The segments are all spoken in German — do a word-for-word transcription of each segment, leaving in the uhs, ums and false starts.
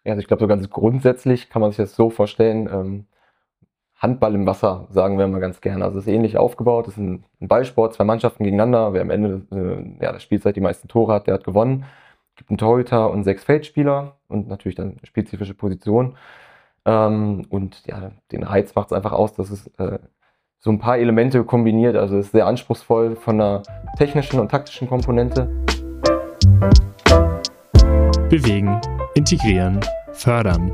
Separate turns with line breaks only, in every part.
Ja, also ich glaube, so ganz grundsätzlich kann man sich das so vorstellen, ähm, Handball im Wasser, sagen wir mal ganz gerne. Also es ist ähnlich aufgebaut, es ist ein, ein Ballsport, zwei Mannschaften gegeneinander. Wer am Ende äh, ja, der Spielzeit die meisten Tore hat, der hat gewonnen. Es gibt einen Torhüter und sechs Feldspieler und natürlich dann spezifische Positionen. Ähm, und ja, den Reiz macht es einfach aus, dass es äh, so ein paar Elemente kombiniert. Also es ist sehr anspruchsvoll von der technischen und taktischen Komponente.
Bewegen, integrieren, fördern.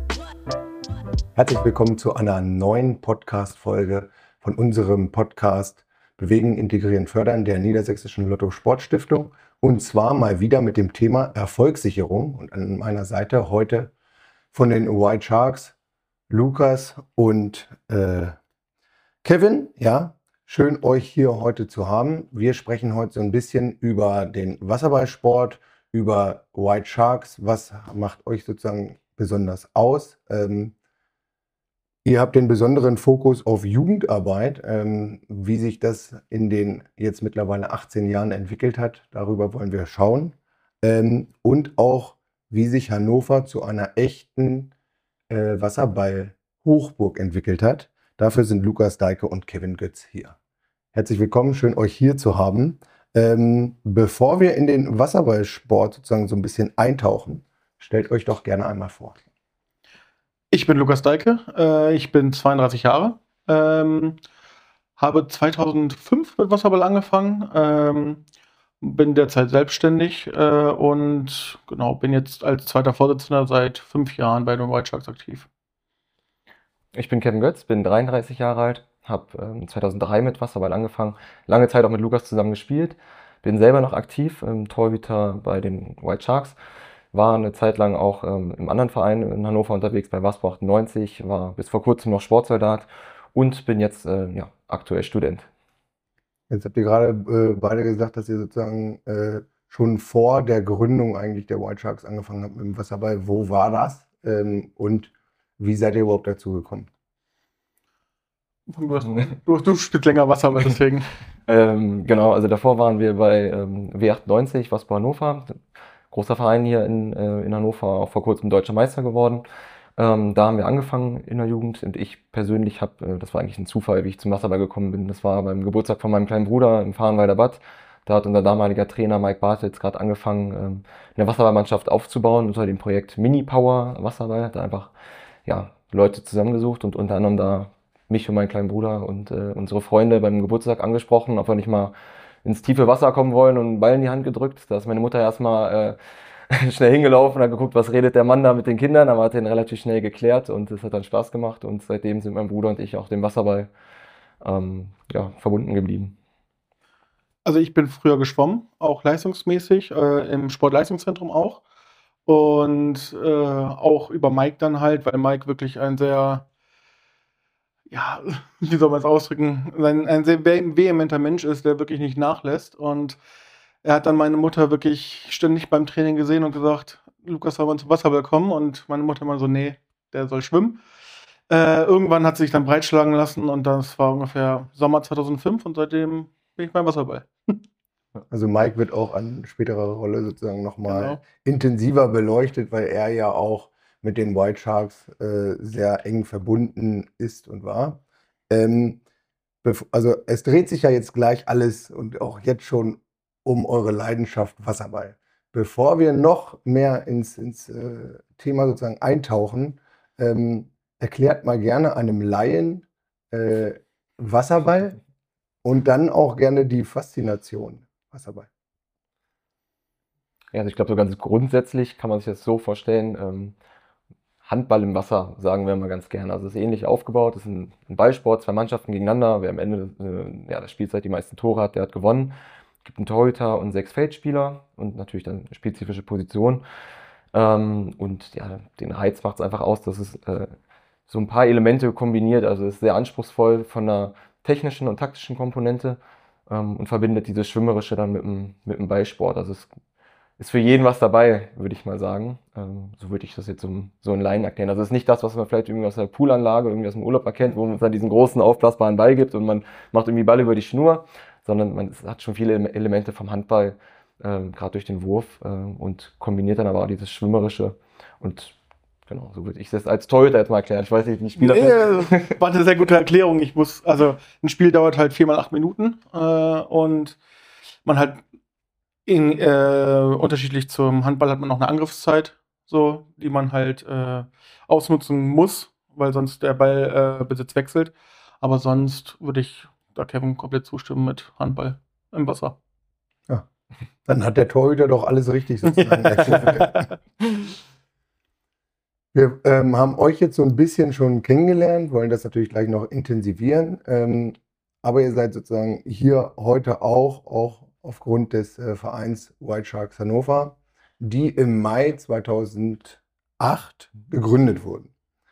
Herzlich willkommen zu einer neuen Podcast-Folge von unserem Podcast Bewegen, Integrieren, Fördern der Niedersächsischen Lotto Sport Stiftung. Und zwar mal wieder mit dem Thema Erfolgssicherung. Und an meiner Seite heute von den White Sharks Lukas und äh, Kevin. Ja, schön euch hier heute zu haben. Wir sprechen heute so ein bisschen über den Wasserballsport, über White Sharks. Was macht euch sozusagen besonders aus? Ähm, Ihr habt den besonderen Fokus auf Jugendarbeit, ähm, wie sich das in den jetzt mittlerweile achtzehn Jahren entwickelt hat. Darüber wollen wir schauen. Ähm, und auch, wie sich Hannover zu einer echten äh, Wasserball-Hochburg entwickelt hat. Dafür sind Lukas Deike und Kevin Götz hier. Herzlich willkommen, schön euch hier zu haben. Ähm, bevor wir in den Wasserballsport sozusagen so ein bisschen eintauchen, stellt euch doch gerne einmal vor.
Ich bin Lukas Deike, äh, ich bin zweiunddreißig Jahre, ähm, habe zweitausendfünf mit Wasserball angefangen, ähm, bin derzeit selbstständig äh, und genau, bin jetzt als zweiter Vorsitzender seit fünf Jahren bei den White Sharks aktiv.
Ich bin Kevin Götz, bin dreiunddreißig Jahre alt, habe ähm, zweitausenddrei mit Wasserball angefangen, lange Zeit auch mit Lukas zusammen gespielt, bin selber noch aktiv, ähm, Torhüter bei den White Sharks, war eine Zeit lang auch ähm, im anderen Verein in Hannover unterwegs, bei Waspo achtundneunzig, war bis vor kurzem noch Sportsoldat und bin jetzt äh, ja, aktuell Student.
Jetzt habt ihr gerade äh, beide gesagt, dass ihr sozusagen äh, schon vor der Gründung eigentlich der White Sharks angefangen habt mit dem Wasserball. Wo war das? Ähm, und wie seid ihr überhaupt dazu gekommen?
Du, hast, du, du spielst länger Wasserball, deswegen.
ähm, genau, also davor waren wir bei ähm, W achtundneunzig, Waspo Hannover. Großer Verein hier in, äh, in Hannover, auch vor kurzem Deutscher Meister geworden. Ähm, da haben wir angefangen in der Jugend und ich persönlich habe, äh, das war eigentlich ein Zufall, wie ich zum Wasserball gekommen bin. Das war beim Geburtstag von meinem kleinen Bruder im Fahrenwalder Bad. Da hat unser damaliger Trainer Mike Bartels gerade angefangen, ähm, eine Wasserballmannschaft aufzubauen unter dem Projekt Mini Power Wasserball. Hat er einfach ja, Leute zusammengesucht und unter anderem da mich und meinen kleinen Bruder und äh, unsere Freunde beim Geburtstag angesprochen, ob wir nicht mal ins tiefe Wasser kommen wollen und einen Ball in die Hand gedrückt. Da ist meine Mutter erstmal äh, schnell hingelaufen und hat geguckt, was redet der Mann da mit den Kindern, aber hat den relativ schnell geklärt und es hat dann Spaß gemacht und seitdem sind mein Bruder und ich auch dem Wasserball ähm, ja, verbunden geblieben.
Also ich bin früher geschwommen, auch leistungsmäßig, äh, im Sportleistungszentrum auch und äh, auch über Mike dann halt, weil Mike wirklich ein sehr, ja, wie soll man es ausdrücken, ein, ein sehr veh- vehementer Mensch ist, der wirklich nicht nachlässt. Und er hat dann meine Mutter wirklich ständig beim Training gesehen und gesagt, Lukas soll mal zum Wasserball kommen. Und meine Mutter immer so, nee, der soll schwimmen. Äh, irgendwann hat sie sich dann breitschlagen lassen und das war ungefähr Sommer zweitausendfünf und seitdem bin ich beim Wasserball.
Also Mike wird auch an späterer Rolle sozusagen nochmal
Genau.
intensiver beleuchtet, weil er ja auch mit den White Sharks äh, sehr eng verbunden ist und war. Ähm, bev- also es dreht sich ja jetzt gleich alles und auch jetzt schon um eure Leidenschaft Wasserball. Bevor wir noch mehr ins, ins äh, Thema sozusagen eintauchen, ähm, erklärt mal gerne einem Laien äh, Wasserball und dann auch gerne die Faszination Wasserball.
Ja, also ich glaube, so ganz grundsätzlich kann man sich das so vorstellen, ähm, Handball im Wasser, sagen wir mal ganz gerne. Also es ist ähnlich aufgebaut, es ist ein, ein Ballsport, zwei Mannschaften gegeneinander. Wer am Ende äh, ja, der Spielzeit die meisten Tore hat, der hat gewonnen. Es gibt einen Torhüter und sechs Feldspieler und natürlich dann spezifische Positionen. Ähm, und ja, den Reiz macht es einfach aus, dass es äh, so ein paar Elemente kombiniert. Also es ist sehr anspruchsvoll von der technischen und taktischen Komponente ähm, und verbindet dieses Schwimmerische dann mit dem, mit dem Ballsport. Also es ist für jeden was dabei, würde ich mal sagen. Ähm, so würde ich das jetzt so, so in Laien erklären. Also es ist nicht das, was man vielleicht irgendwie aus der Poolanlage, irgendwie aus dem Urlaub erkennt, wo man dann diesen großen aufblasbaren Ball gibt und man macht irgendwie Ball über die Schnur, sondern man es hat schon viele Elemente vom Handball, ähm, gerade durch den Wurf, ähm, und kombiniert dann aber auch dieses Schwimmerische und Genau, so würde ich das als Torhüter jetzt mal erklären. Ich weiß nicht, nicht Spieler.
Nee, war eine sehr gute Erklärung. Ich muss, also ein Spiel dauert halt viermal acht Minuten äh, und man hat in, äh, unterschiedlich zum Handball hat man noch eine Angriffszeit, so, die man halt äh, ausnutzen muss, weil sonst der Ballbesitz äh, wechselt. Aber sonst würde ich da Kevin komplett zustimmen mit Handball im Wasser.
Ja. Dann hat der Torhüter doch alles richtig sozusagen erklärt. Wir ähm, haben euch jetzt so ein bisschen schon kennengelernt, wollen das natürlich gleich noch intensivieren. Ähm, aber ihr seid sozusagen hier heute auch, auch aufgrund des äh, Vereins White Sharks Hannover, die im Mai zweitausendacht gegründet wurden.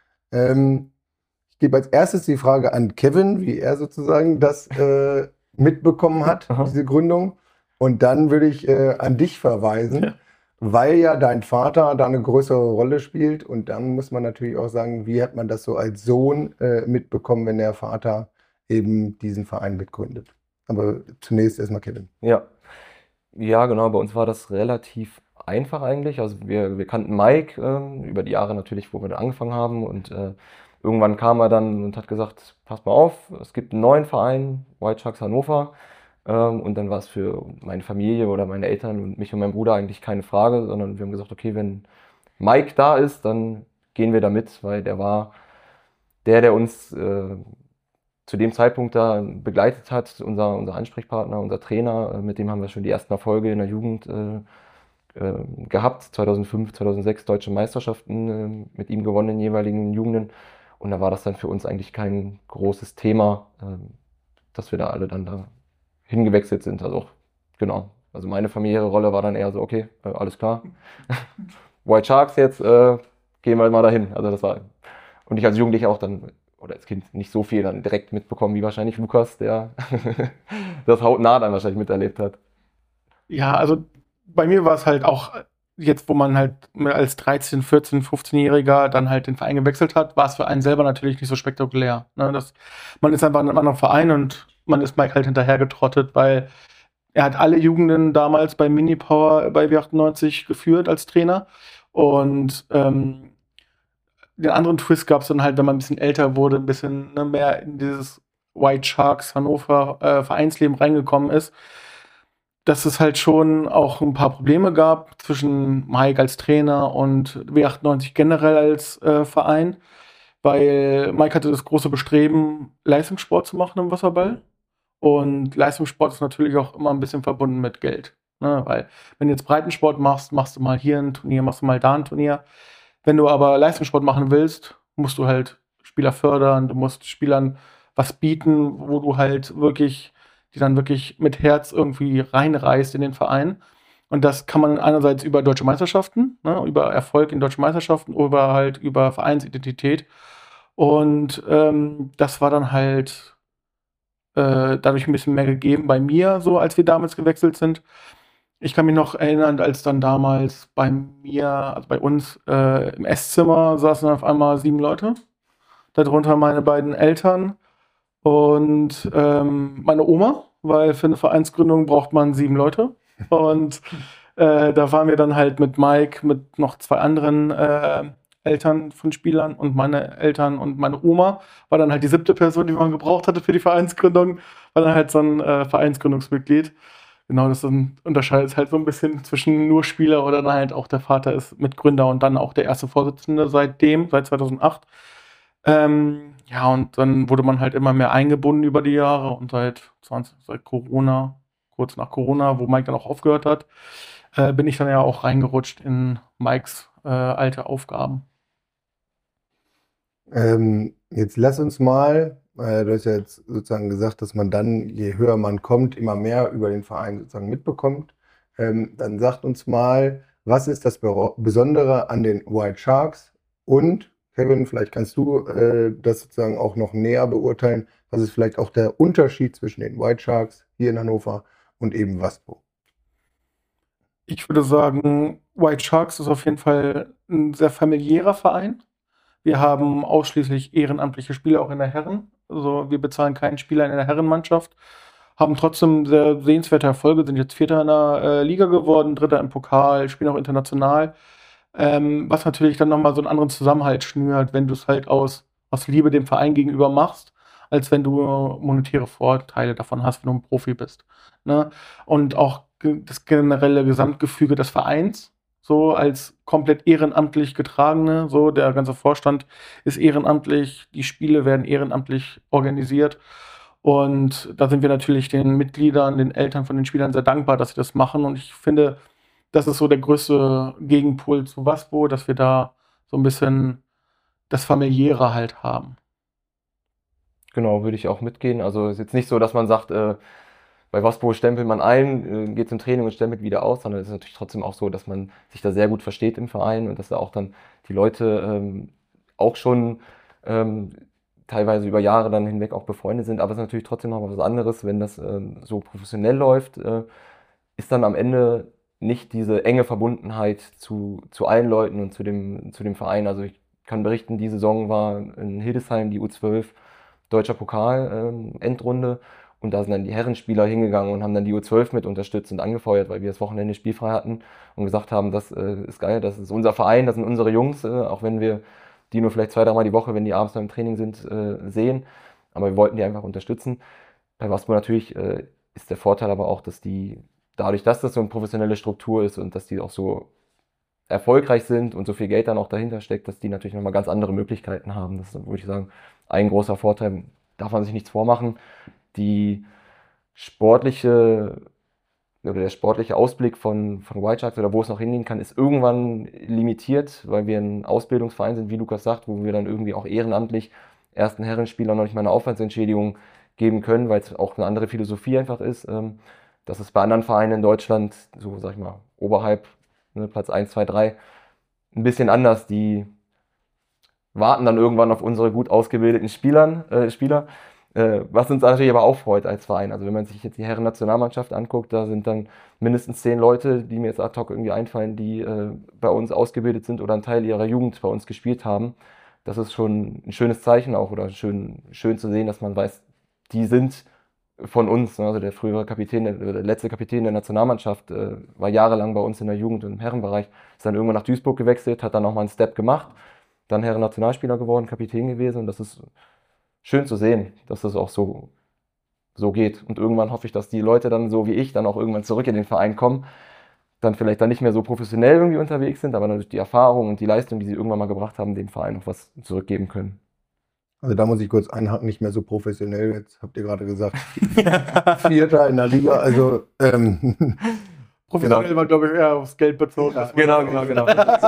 Ähm, ich gebe als erstes die Frage an Kevin, wie er sozusagen das äh, mitbekommen hat,
Aha.
diese Gründung. Und dann würde ich äh, an dich verweisen.
Ja.
Weil ja dein Vater da eine größere Rolle spielt und dann muss man natürlich auch sagen, wie hat man das so als Sohn äh, mitbekommen, wenn der Vater eben diesen Verein mitgründet. Aber zunächst erstmal Kevin.
Ja. Ja, genau, bei uns war das relativ einfach eigentlich. Also wir, wir kannten Mike ähm, über die Jahre natürlich, wo wir da angefangen haben und äh, irgendwann kam er dann und hat gesagt, pass mal auf, es gibt einen neuen Verein, White Sharks Hannover. Und dann war es für meine Familie oder meine Eltern und mich und meinen Bruder eigentlich keine Frage, sondern wir haben gesagt, okay, wenn Mike da ist, dann gehen wir da mit, weil der war der, der uns äh, zu dem Zeitpunkt da begleitet hat, unser, unser Ansprechpartner, unser Trainer, äh, mit dem haben wir schon die ersten Erfolge in der Jugend äh, äh, gehabt, zweitausendfünf, zweitausendsechs deutsche Meisterschaften äh, mit ihm gewonnen in jeweiligen Jugenden und da war das dann für uns eigentlich kein großes Thema, äh, dass wir da alle dann da hingewechselt sind. Also genau. Also meine familiäre Rolle war dann eher so, okay, äh, alles klar. White Sharks jetzt, äh, gehen wir mal dahin. Also das war. Und ich als Jugendlicher auch dann, oder als Kind nicht so viel dann direkt mitbekommen, wie wahrscheinlich Lukas, der das hautnah dann wahrscheinlich miterlebt hat.
Ja, also bei mir war es halt auch jetzt, wo man halt als dreizehn-, vierzehn-, fünfzehnjähriger dann halt den Verein gewechselt hat, war es für einen selber natürlich nicht so spektakulär. Ne? Das, man ist einfach in einem anderen Verein und man ist Mike halt hinterhergetrottet, weil er hat alle Jugenden damals bei Mini-Power bei W achtundneunzig geführt als Trainer. Und ähm, den anderen Twist gab es dann halt, wenn man ein bisschen älter wurde, ein bisschen ne, mehr in dieses White Sharks Hannover äh, Vereinsleben reingekommen ist, dass es halt schon auch ein paar Probleme gab zwischen Mike als Trainer und W achtundneunzig generell als äh, Verein, weil Mike hatte das große Bestreben, Leistungssport zu machen im Wasserball. Und Leistungssport ist natürlich auch immer ein bisschen verbunden mit Geld. Ne? Weil wenn du jetzt Breitensport machst, machst du mal hier ein Turnier, machst du mal da ein Turnier. Wenn du aber Leistungssport machen willst, musst du halt Spieler fördern, du musst Spielern was bieten, wo du halt wirklich, die dann wirklich mit Herz irgendwie reinreißt in den Verein. Und das kann man einerseits über deutsche Meisterschaften, ne, über Erfolg in deutschen Meisterschaften, oder halt über Vereinsidentität. Und ähm, das war dann halt äh, dadurch ein bisschen mehr gegeben bei mir, so als wir damals gewechselt sind. Ich kann mich noch erinnern, als dann damals bei mir, also bei uns äh, im Esszimmer saßen auf einmal sieben Leute. Darunter meine beiden Eltern und ähm, meine Oma, weil für eine Vereinsgründung braucht man sieben Leute. Und äh, da waren wir dann halt mit Mike, mit noch zwei anderen äh, Eltern von Spielern und meine Eltern und meine Oma war dann halt die siebte Person, die man gebraucht hatte für die Vereinsgründung, war dann halt so ein äh, Vereinsgründungsmitglied. Genau, das dann unterscheidet es halt so ein bisschen zwischen nur Spieler oder dann halt auch der Vater ist Mitgründer und dann auch der erste Vorsitzende seitdem, seit zweitausendacht. Ähm, ja, und dann wurde man halt immer mehr eingebunden über die Jahre und seit, zwanzig, seit Corona, kurz nach Corona, wo Mike dann auch aufgehört hat, äh, bin ich dann ja auch reingerutscht in Mikes äh, alte Aufgaben.
Ähm, jetzt lass uns mal, äh, du hast ja jetzt sozusagen gesagt, dass man dann, je höher man kommt, immer mehr über den Verein sozusagen mitbekommt. Ähm, dann sagt uns mal, was ist das Be- Besondere an den White Sharks? Und Kevin, vielleicht kannst du äh, das sozusagen auch noch näher beurteilen. Was ist vielleicht auch der Unterschied zwischen den White Sharks hier in Hannover und eben Waspo?
Ich würde sagen, White Sharks ist auf jeden Fall ein sehr familiärer Verein. Wir haben ausschließlich ehrenamtliche Spieler auch in der Herren. Also wir bezahlen keinen Spieler in der Herrenmannschaft. Haben trotzdem sehr sehenswerte Erfolge, sind jetzt Vierter in der äh, Liga geworden, Dritter im Pokal, spielen auch international. Ähm, was natürlich dann nochmal so einen anderen Zusammenhalt schnürt, wenn du es halt aus, aus Liebe dem Verein gegenüber machst, als wenn du monetäre Vorteile davon hast, wenn du ein Profi bist. Ne? Und auch ge- das generelle Gesamtgefüge des Vereins, so als komplett ehrenamtlich getragene, so der ganze Vorstand ist ehrenamtlich, die Spiele werden ehrenamtlich organisiert. Und da sind wir natürlich den Mitgliedern, den Eltern von den Spielern sehr dankbar, dass sie das machen. Und ich finde, das ist so der größte Gegenpol zu Waspo, dass wir da so ein bisschen das Familiäre halt haben.
Genau, würde ich auch mitgehen. Also ist jetzt nicht so, dass man sagt, äh, bei Waspo stempelt man ein, äh, geht zum Training und stempelt wieder aus, sondern es ist natürlich trotzdem auch so, dass man sich da sehr gut versteht im Verein und dass da auch dann die Leute ähm, auch schon ähm, teilweise über Jahre dann hinweg auch befreundet sind. Aber es ist natürlich trotzdem noch was anderes, wenn das ähm, so professionell läuft, äh, ist dann am Ende nicht diese enge Verbundenheit zu, zu allen Leuten und zu dem, zu dem Verein. Also ich kann berichten, die Saison war in Hildesheim die U zwölf Deutscher Pokal ähm, Endrunde und da sind dann die Herrenspieler hingegangen und haben dann die U zwölf mit unterstützt und angefeuert, weil wir das Wochenende spielfrei hatten und gesagt haben, das äh, ist geil, das ist unser Verein, das sind unsere Jungs, äh, auch wenn wir die nur vielleicht zwei, dreimal die Woche, wenn die abends noch im Training sind, äh, sehen. Aber wir wollten die einfach unterstützen. Bei Waspo natürlich äh, ist der Vorteil aber auch, dass die, dadurch, dass das so eine professionelle Struktur ist und dass die auch so erfolgreich sind und so viel Geld dann auch dahinter steckt, dass die natürlich nochmal ganz andere Möglichkeiten haben. Das ist, würde ich sagen, ein großer Vorteil. Darf man sich nichts vormachen. Die sportliche oder der sportliche Ausblick von, von White Sharks oder wo es noch hingehen kann, ist irgendwann limitiert, weil wir ein Ausbildungsverein sind, wie Lukas sagt, wo wir dann irgendwie auch ehrenamtlich ersten Herrenspieler noch nicht mal eine Aufwandsentschädigung geben können, weil es auch eine andere Philosophie einfach ist. Ähm, Das ist bei anderen Vereinen in Deutschland, so sag ich mal, oberhalb, ne, Platz eins, zwei, drei, ein bisschen anders. Die warten dann irgendwann auf unsere gut ausgebildeten Spielern, äh, Spieler, äh, was uns natürlich aber auch freut als Verein. Also wenn man sich jetzt die Herren-Nationalmannschaft anguckt, da sind dann mindestens zehn Leute, die mir jetzt ad hoc irgendwie einfallen, die äh, bei uns ausgebildet sind oder einen Teil ihrer Jugend bei uns gespielt haben. Das ist schon ein schönes Zeichen auch oder schön, schön zu sehen, dass man weiß, die sind von uns. Also der frühere Kapitän, der, der letzte Kapitän der Nationalmannschaft äh, war jahrelang bei uns in der Jugend und im Herrenbereich, ist dann irgendwann nach Duisburg gewechselt, hat dann nochmal einen Step gemacht, dann Herren-Nationalspieler geworden, Kapitän gewesen und das ist schön zu sehen, dass das auch so, so geht. Und irgendwann hoffe ich, dass die Leute dann so wie ich dann auch irgendwann zurück in den Verein kommen, dann vielleicht dann nicht mehr so professionell irgendwie unterwegs sind, aber durch die Erfahrung und die Leistung, die sie irgendwann mal gebracht haben, dem Verein noch was zurückgeben können.
Also da muss ich kurz einhaken, nicht mehr so professionell. Jetzt habt ihr gerade gesagt, Vierter in der Liga. Also ähm,
Professionell
Genau.
war, glaube ich, eher aufs Geld bezogen.
Ja,
Genau, genau, genau.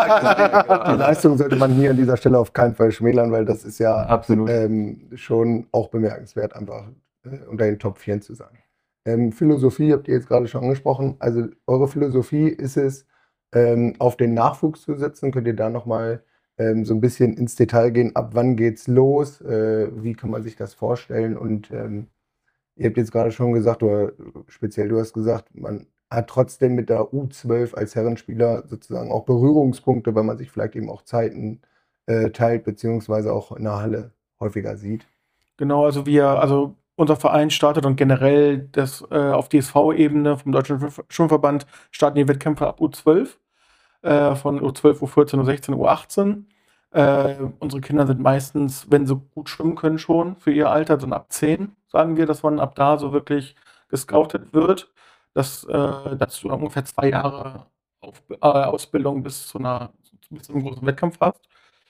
die Leistung sollte man hier an dieser Stelle auf keinen Fall schmälern, weil das ist ja
Absolut.
ähm, schon auch bemerkenswert, einfach äh, unter den Top vier zu sein. Ähm, Philosophie habt ihr jetzt gerade schon angesprochen. Also eure Philosophie ist es, ähm, auf den Nachwuchs zu setzen. Könnt ihr da nochmal ähm, so ein bisschen ins Detail gehen? Ab wann geht's los? Äh, wie kann man sich das vorstellen? Und ähm, ihr habt jetzt gerade schon gesagt, oder speziell du hast gesagt, man hat trotzdem mit der U zwölf als Herrenspieler sozusagen auch Berührungspunkte, weil man sich vielleicht eben auch Zeiten äh, teilt, beziehungsweise auch in der Halle häufiger sieht.
Genau, also wir, also unser Verein startet und generell das äh, auf D S V-Ebene vom Deutschen Schwimm- Schwimmverband starten die Wettkämpfe ab U zwölf, äh, von U zwölf, U vierzehn, U sechzehn, U achtzehn. Äh, unsere Kinder sind meistens, wenn sie gut schwimmen können, schon für ihr Alter, so ab zehn, sagen wir, dass man ab da so wirklich gescoutet wird. Das äh, dazu ungefähr zwei Jahre auf, äh, Ausbildung bis zu einer bis zu einem großen Wettkampf hast.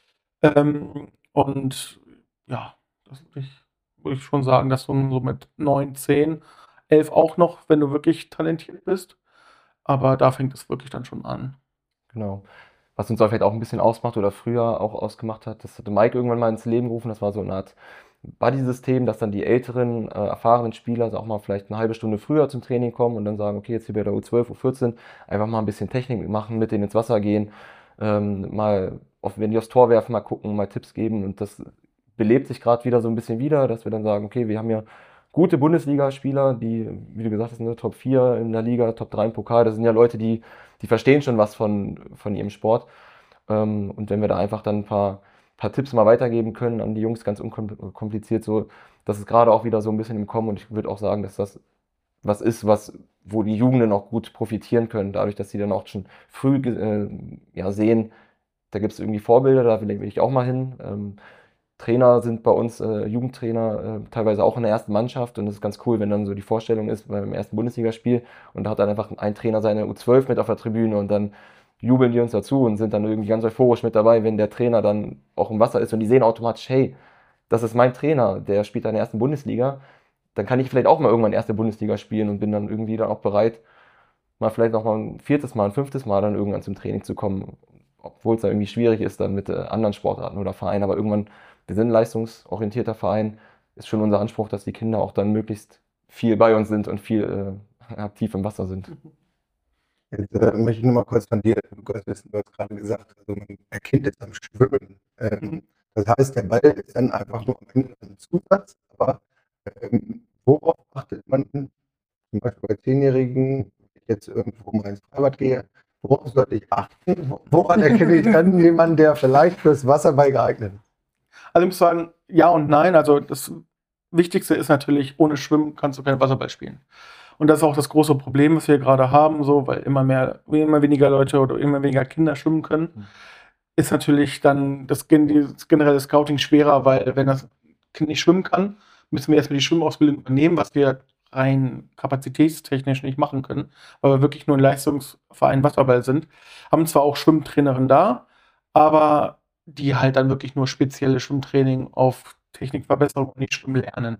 Ähm, und ja, das würde ich, würde ich schon sagen, dass du so mit neun, zehn, elf auch noch, wenn du wirklich talentiert bist. Aber da fängt es wirklich dann schon an.
Genau. Was uns auch vielleicht auch ein bisschen ausmacht oder früher auch ausgemacht hat, das hatte Mike irgendwann mal ins Leben gerufen, das war so eine Art Buddy-System, dass dann die älteren, äh, erfahrenen Spieler also auch mal vielleicht eine halbe Stunde früher zum Training kommen und dann sagen, okay, jetzt hier bei der U zwölf, U vierzehn, einfach mal ein bisschen Technik machen, mit denen ins Wasser gehen, ähm, mal, auf, wenn die aufs Tor werfen, mal gucken, mal Tipps geben und das belebt sich gerade wieder so ein bisschen wieder, dass wir dann sagen, okay, wir haben ja gute Bundesligaspieler, die, wie du gesagt hast, ne, Top vier in der Liga, Top drei im Pokal, das sind ja Leute, die, die verstehen schon was von, von ihrem Sport. Ähm, und wenn wir da einfach dann ein paar, paar Tipps mal weitergeben können an die Jungs, ganz unkompliziert, so, das ist gerade auch wieder so ein bisschen im Kommen und ich würde auch sagen, dass das was ist, was, wo die Jugenden auch gut profitieren können, dadurch, dass sie dann auch schon früh äh, ja, sehen, da gibt es irgendwie Vorbilder, da will, will ich auch mal hin. Ähm, Trainer sind bei uns, äh, Jugendtrainer, äh, teilweise auch in der ersten Mannschaft und das ist ganz cool, wenn dann so die Vorstellung ist beim ersten Bundesligaspiel und da hat dann einfach ein Trainer seine U zwölf mit auf der Tribüne und dann jubeln die uns dazu und sind dann irgendwie ganz euphorisch mit dabei, wenn der Trainer dann auch im Wasser ist und die sehen automatisch, hey, das ist mein Trainer, der spielt in der ersten Bundesliga, dann kann ich vielleicht auch mal irgendwann erste Bundesliga spielen und bin dann irgendwie dann auch bereit, mal vielleicht noch mal ein viertes Mal, ein fünftes Mal dann irgendwann zum Training zu kommen, obwohl es da irgendwie schwierig ist dann mit äh, anderen Sportarten oder Vereinen, aber irgendwann, wir sind ein leistungsorientierter Verein, ist schon unser Anspruch, dass die Kinder auch dann möglichst viel bei uns sind und viel äh, aktiv im Wasser sind.
Jetzt äh, möchte ich nur mal kurz von dir, Lukas, wissen, du hast gerade gesagt, also man erkennt es am Schwimmen. Ähm,
Mhm.
das heißt, der Ball ist dann einfach nur am Ende ein Zusatz, aber ähm, worauf achtet man zum Beispiel bei Zehnjährigen, wenn ich jetzt irgendwo mal ins Freibad gehe, worauf sollte ich achten? Woran erkenne ich dann jemanden, der vielleicht fürs Wasserball geeignet ist?
Also ich muss sagen, ja und nein. Also das Wichtigste ist natürlich, ohne Schwimmen kannst du kein Wasserball spielen. Und das ist auch das große Problem, was wir gerade haben, so, weil immer mehr, immer weniger Leute oder immer weniger Kinder schwimmen können,
Mhm.
ist natürlich dann das, gen- das generelle Scouting schwerer, weil wenn das Kind nicht schwimmen kann, müssen wir erstmal die Schwimmausbildung übernehmen, was wir rein kapazitätstechnisch nicht machen können, weil wir wirklich nur ein Leistungsverein Wasserball sind. Haben zwar auch Schwimmtrainerinnen da, aber die halt dann wirklich nur spezielle Schwimmtraining auf Technikverbesserung und nicht Schwimmen lernen.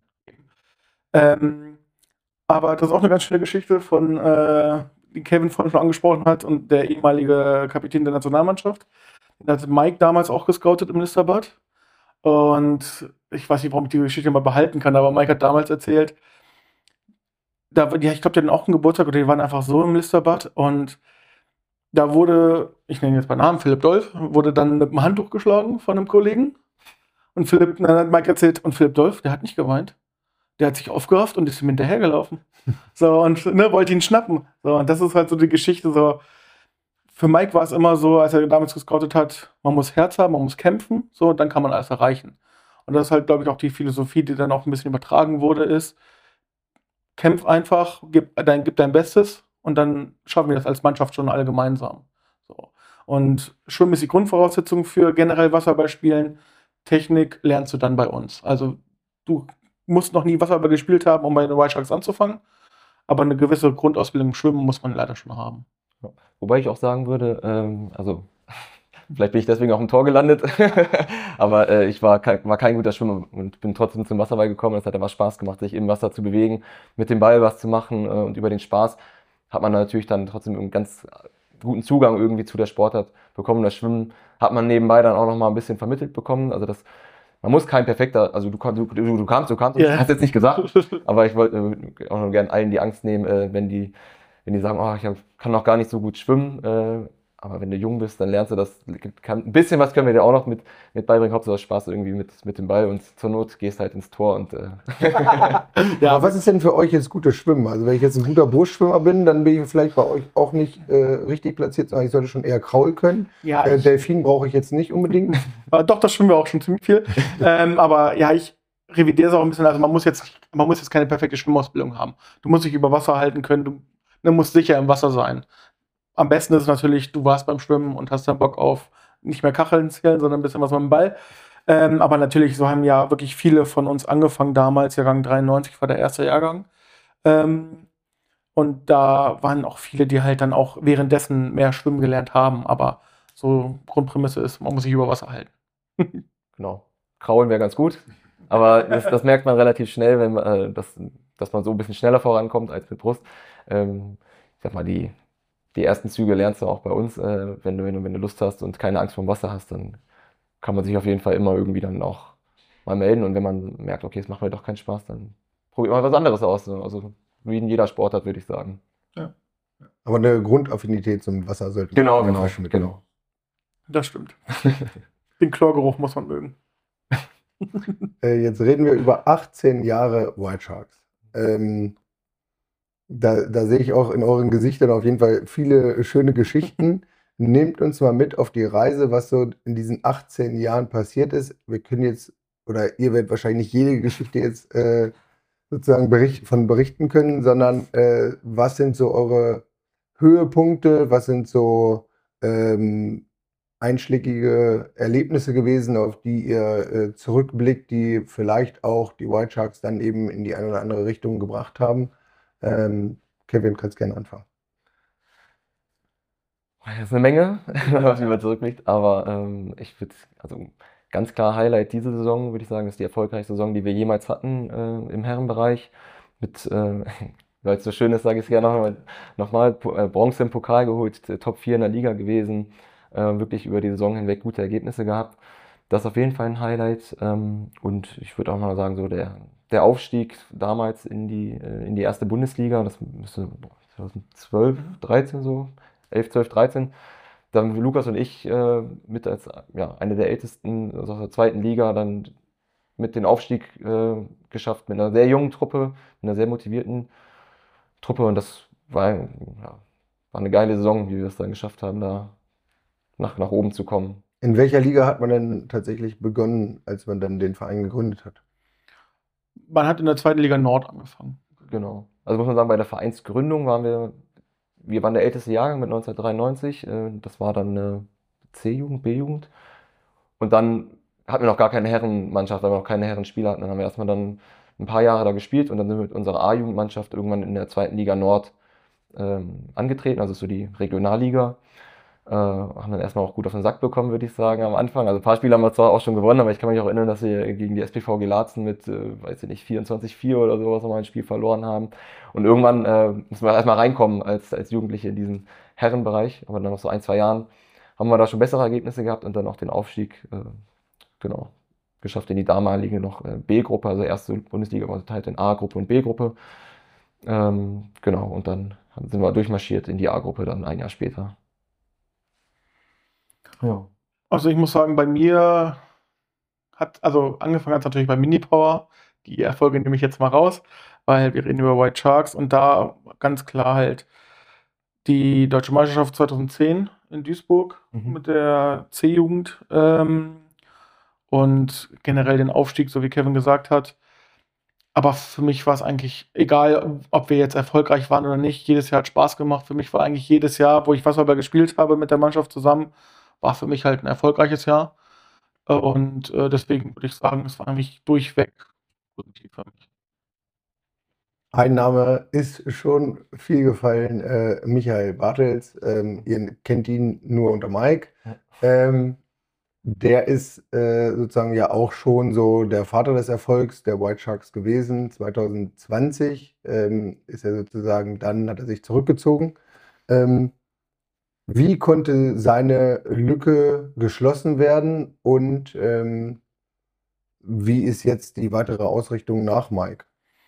Ähm, aber das ist auch eine ganz schöne Geschichte von, äh, die Kevin vorhin schon angesprochen hat und der ehemalige Kapitän der Nationalmannschaft. Den hat Mike damals auch gescoutet im Listerbad. Und ich weiß nicht, warum ich die Geschichte mal behalten kann, aber Mike hat damals erzählt, da, ja, ich glaube, die hatten auch einen Geburtstag oder die waren einfach so im Listerbad und da wurde, ich nenne ihn jetzt bei Namen, Philipp Dolf, wurde dann mit einem Handtuch geschlagen von einem Kollegen. Und Philipp, dann hat Mike erzählt, und Philipp Dolf, der hat nicht geweint. Der hat sich aufgerafft und ist ihm hinterhergelaufen. So, und ne, wollte ihn schnappen. So, und das ist halt so die Geschichte. So, für Mike war es immer so, als er damals gescoutet hat, man muss Herz haben, man muss kämpfen, so, dann kann man alles erreichen. Und das ist halt, glaube ich, auch die Philosophie, die dann auch ein bisschen übertragen wurde, ist, kämpf einfach, gib dein, gib dein Bestes und dann schaffen wir das als Mannschaft schon alle gemeinsam. So. Und Schwimmen ist die Grundvoraussetzung für generell Wasserballspielen. Technik lernst du dann bei uns. Also du musst noch nie Wasserball gespielt haben, um bei den White Sharks anzufangen, aber eine gewisse Grundausbildung im Schwimmen muss man leider schon haben.
Ja. Wobei ich auch sagen würde, ähm, also vielleicht bin ich deswegen auch im Tor gelandet, aber äh, ich war kein, war kein guter Schwimmer und bin trotzdem zum Wasserball gekommen. Es hat einfach Spaß gemacht, sich im Wasser zu bewegen, mit dem Ball was zu machen äh, und über den Spaß hat man natürlich dann trotzdem einen ganz guten Zugang irgendwie zu der Sportart bekommen. Das Schwimmen hat man nebenbei dann auch noch mal ein bisschen vermittelt bekommen. Also das, man muss kein perfekter, also du, du, du, du kamst, du kamst,
Ja.
ich hast jetzt nicht gesagt, aber ich wollte äh, auch noch gerne allen die Angst nehmen, äh, wenn die, wenn die sagen, oh, ich hab, kann noch gar nicht so gut schwimmen. Äh, aber wenn du jung bist, dann lernst du das. Kann, ein bisschen was können wir dir auch noch mit, mit beibringen. Hauptsache Spaß irgendwie mit, mit dem Ball und zur Not gehst halt ins Tor und äh,
Ja, aber was ist denn für euch jetzt gutes Schwimmen? Also wenn ich jetzt ein guter Brustschwimmer bin, dann bin ich vielleicht bei euch auch nicht äh, richtig platziert, sondern ich sollte schon eher Kraul können.
Ja,
Äh,
ich,
Delfin brauche ich jetzt nicht unbedingt.
äh, doch, das schwimmen wir auch schon ziemlich viel. ähm, aber ja, ich revidiere es auch ein bisschen. Also man muss jetzt, man muss jetzt keine perfekte Schwimmausbildung haben. Du musst dich über Wasser halten können, du, du musst sicher im Wasser sein. Am besten ist es natürlich, du warst beim Schwimmen und hast dann Bock auf nicht mehr Kacheln zählen, sondern ein bisschen was mit dem Ball. Ähm, aber natürlich, so haben ja wirklich viele von uns angefangen damals. Jahrgang dreiundneunzig war der erste Jahrgang. Ähm, und da waren auch viele, die halt dann auch währenddessen mehr schwimmen gelernt haben. Aber so Grundprämisse ist, man muss sich über Wasser halten.
genau. Kraulen wäre ganz gut. Aber das, das merkt man relativ schnell, wenn man, äh, dass, dass man so ein bisschen schneller vorankommt als mit Brust. Ähm, ich sag mal, die, die ersten Züge lernst du auch bei uns. Äh, wenn, du, wenn, du, wenn du Lust hast und keine Angst vor dem Wasser hast, dann kann man sich auf jeden Fall immer irgendwie dann auch mal melden. Und wenn man merkt, okay, es macht mir doch keinen Spaß, dann probiert man was anderes aus. Also wie in jeder Sportart, würde ich sagen.
Aber eine Grundaffinität zum Wasser sollte
Genau,
man
genau,
frisch mitnehmen.
genau.
Das stimmt. Den Chlorgeruch muss man mögen.
Äh, jetzt reden wir über achtzehn Jahre White Sharks. Ähm, da, da sehe ich auch in euren Gesichtern auf jeden Fall viele schöne Geschichten. Nehmt uns mal mit auf die Reise, was so in diesen achtzehn Jahren passiert ist. Wir können jetzt, oder ihr werdet wahrscheinlich nicht jede Geschichte jetzt äh, sozusagen bericht, von berichten können, sondern äh, was sind so eure Höhepunkte, was sind so ähm, einschlägige Erlebnisse gewesen, auf die ihr äh, zurückblickt, die vielleicht auch die White Sharks dann eben in die eine oder andere Richtung gebracht haben? Ähm, Kevin, kannst gerne anfangen.
Das ist eine Menge, was man zurückblickt, aber ähm, ich würde, also ganz klar Highlight diese Saison, würde ich sagen, ist die erfolgreichste Saison, die wir jemals hatten äh, im Herrenbereich. Mit, äh, weil es so schön ist, sage ich es gerne nochmal, nochmal äh, Bronze im Pokal geholt, äh, Top vier in der Liga gewesen, äh, wirklich über die Saison hinweg gute Ergebnisse gehabt. Das ist auf jeden Fall ein Highlight. Ähm, und ich würde auch mal sagen, so der, der Aufstieg damals in die, äh, in die erste Bundesliga, das müsste zweitausendzwölf, dreizehn so, elf, zwölf, dreizehn. Dann Lukas und ich äh, mit als ja, eine der ältesten also aus der zweiten Liga dann mit den Aufstieg äh, geschafft, mit einer sehr jungen Truppe, mit einer sehr motivierten Truppe. Und das war, ja, war eine geile Saison, wie wir es dann geschafft haben, da nach, nach oben zu kommen.
In welcher Liga hat man denn tatsächlich begonnen, als man dann den Verein gegründet hat?
Man hat in der zweiten Liga Nord angefangen.
Genau. Also muss man sagen, bei der Vereinsgründung waren wir, wir waren der älteste Jahrgang mit neunzehnhundertdreiundneunzig. Äh, das war dann eine C-Jugend, B-Jugend. Und dann hatten wir noch gar keine Herrenmannschaft, weil wir noch keine Herrenspieler hatten. Dann haben wir erstmal dann ein paar Jahre da gespielt und dann sind wir mit unserer A-Jugendmannschaft irgendwann in der zweiten Liga Nord ähm, angetreten, also so die Regionalliga. Äh, haben dann erstmal auch gut auf den Sack bekommen, würde ich sagen, am Anfang. Also ein paar Spiele haben wir zwar auch schon gewonnen, aber ich kann mich auch erinnern, dass wir gegen die S P V Gelaatzen mit, äh, weiß ich nicht, vierundzwanzig vier oder sowas mal ein Spiel verloren haben. Und irgendwann äh, müssen wir erstmal reinkommen als, als Jugendliche in diesen Herrenbereich. Aber dann nach so ein, zwei Jahren haben wir da schon bessere Ergebnisse gehabt und dann auch den Aufstieg äh, genau, geschafft in die damalige noch äh, B-Gruppe, also erste Bundesliga war unterteilt in A-Gruppe und B-Gruppe. Ähm, genau, und dann sind wir durchmarschiert in die A-Gruppe dann ein Jahr später. Ja.
Also ich muss sagen, bei mir hat, also angefangen hat es natürlich bei Mini-Power. Die Erfolge nehme ich jetzt mal raus, weil wir reden über White Sharks und da ganz klar halt die Deutsche Meisterschaft zweitausendzehn in Duisburg
Mhm.
mit der C-Jugend ähm, und generell den Aufstieg, so wie Kevin gesagt hat. Aber für mich war es eigentlich egal, ob wir jetzt erfolgreich waren oder nicht. Jedes Jahr hat Spaß gemacht. Für mich war eigentlich jedes Jahr, wo ich Wasserball gespielt habe mit der Mannschaft zusammen, war für mich halt ein erfolgreiches Jahr. Äh, Und äh, deswegen würde ich sagen, es war eigentlich durchweg positiv für mich.
Ein Name ist schon viel gefallen, äh, Michael Bartels. Ähm, ihr kennt ihn nur unter Mike.
Ja.
Ähm, der ist äh, sozusagen ja auch schon so der Vater des Erfolgs der White Sharks gewesen. zweitausendzwanzig ähm, ist er sozusagen, dann hat er sich zurückgezogen. Ähm, wie konnte seine Lücke geschlossen werden und ähm, wie ist jetzt die weitere Ausrichtung nach Mike?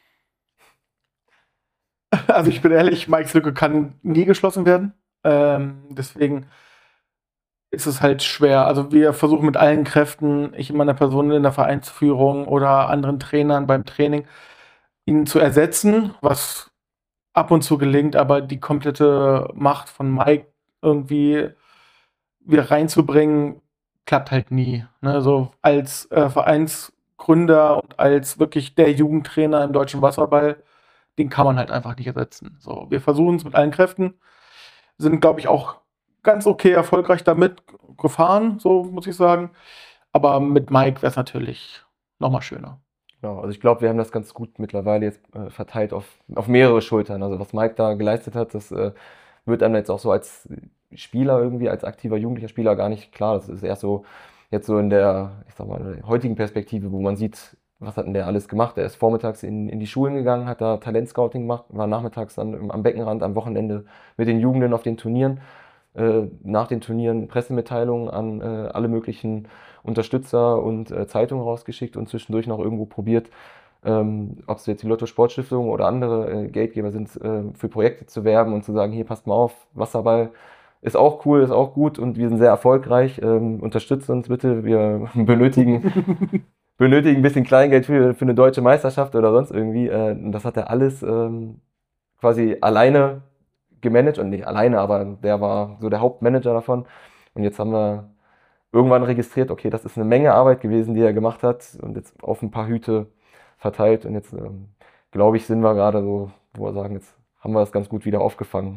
Also ich bin ehrlich, Mikes Lücke kann nie geschlossen werden. Ähm, deswegen ist es halt schwer. Also wir versuchen mit allen Kräften, ich in meiner Person in der Vereinsführung oder anderen Trainern beim Training, ihn zu ersetzen, was ab und zu gelingt, aber die komplette Macht von Mike irgendwie wieder reinzubringen, klappt halt nie. Ne? So als äh, Vereinsgründer und als wirklich der Jugendtrainer im deutschen Wasserball, den kann man halt einfach nicht ersetzen. So, wir versuchen es mit allen Kräften, sind, glaube ich, auch ganz okay erfolgreich damit gefahren, so muss ich sagen. Aber mit Mike wäre es natürlich nochmal schöner.
Genau, also ich glaube, wir haben das ganz gut mittlerweile jetzt äh, verteilt auf, auf mehrere Schultern. Also was Mike da geleistet hat, das äh, wird einem jetzt auch so als Spieler irgendwie, als aktiver jugendlicher Spieler gar nicht klar. Das ist erst so jetzt so in der, ich sag mal, in der heutigen Perspektive, wo man sieht, was hat denn der alles gemacht? Er ist vormittags in, in die Schulen gegangen, hat da Talentscouting gemacht, war nachmittags dann am Beckenrand, am Wochenende mit den Jugenden auf den Turnieren. Äh, nach den Turnieren Pressemitteilungen an äh, alle möglichen Unterstützer und äh, Zeitungen rausgeschickt und zwischendurch noch irgendwo probiert, ähm, ob es jetzt die Lotto Sportstiftung oder andere äh, Geldgeber sind, äh, für Projekte zu werben und zu sagen, hier passt mal auf, Wasserball ist auch cool, ist auch gut und wir sind sehr erfolgreich, ähm, unterstützt uns bitte, wir benötigen, benötigen ein bisschen Kleingeld für, für eine deutsche Meisterschaft oder sonst irgendwie. Äh, und das hat er alles ähm, quasi alleine gemanagt und nicht alleine, aber der war so der Hauptmanager davon. Und jetzt haben wir irgendwann registriert, okay, das ist eine Menge Arbeit gewesen, die er gemacht hat und jetzt auf ein paar Hüte verteilt. Und jetzt, ähm, glaube ich, sind wir gerade so, wo wir sagen, jetzt haben wir das ganz gut wieder aufgefangen.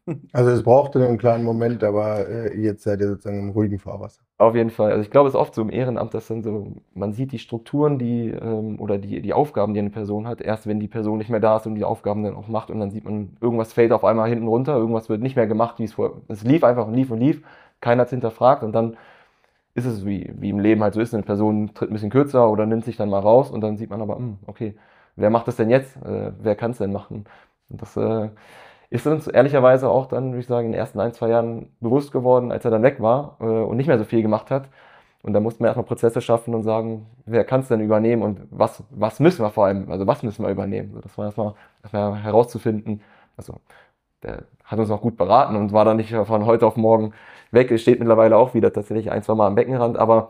Also es brauchte einen kleinen Moment, aber äh, jetzt seid ihr sozusagen im ruhigen Fahrwasser.
Auf jeden Fall. Also ich glaube, es ist oft so im Ehrenamt, dass dann so, man sieht die Strukturen, die ähm, oder die, die Aufgaben, die eine Person hat, erst wenn die Person nicht mehr da ist und die Aufgaben dann auch macht und dann sieht man, irgendwas fällt auf einmal hinten runter, irgendwas wird nicht mehr gemacht, wie es vorher. Es lief einfach und lief und lief, keiner hat es hinterfragt und dann ist es wie, wie im Leben halt so ist, eine Person tritt ein bisschen kürzer oder nimmt sich dann mal raus und dann sieht man aber, hm, okay, wer macht das denn jetzt? Äh, wer kann es denn machen? Und das äh, ist uns ehrlicherweise auch dann, würde ich sagen, in den ersten ein, zwei Jahren bewusst geworden, als er dann weg war äh, und nicht mehr so viel gemacht hat. Und da mussten wir erstmal Prozesse schaffen und sagen, wer kann es denn übernehmen und was, was müssen wir vor allem, also was müssen wir übernehmen? So, das war erstmal, erstmal herauszufinden. Also der hat uns auch gut beraten und war dann nicht von heute auf morgen weg. Es steht mittlerweile auch wieder tatsächlich ein, zwei Mal am Beckenrand, aber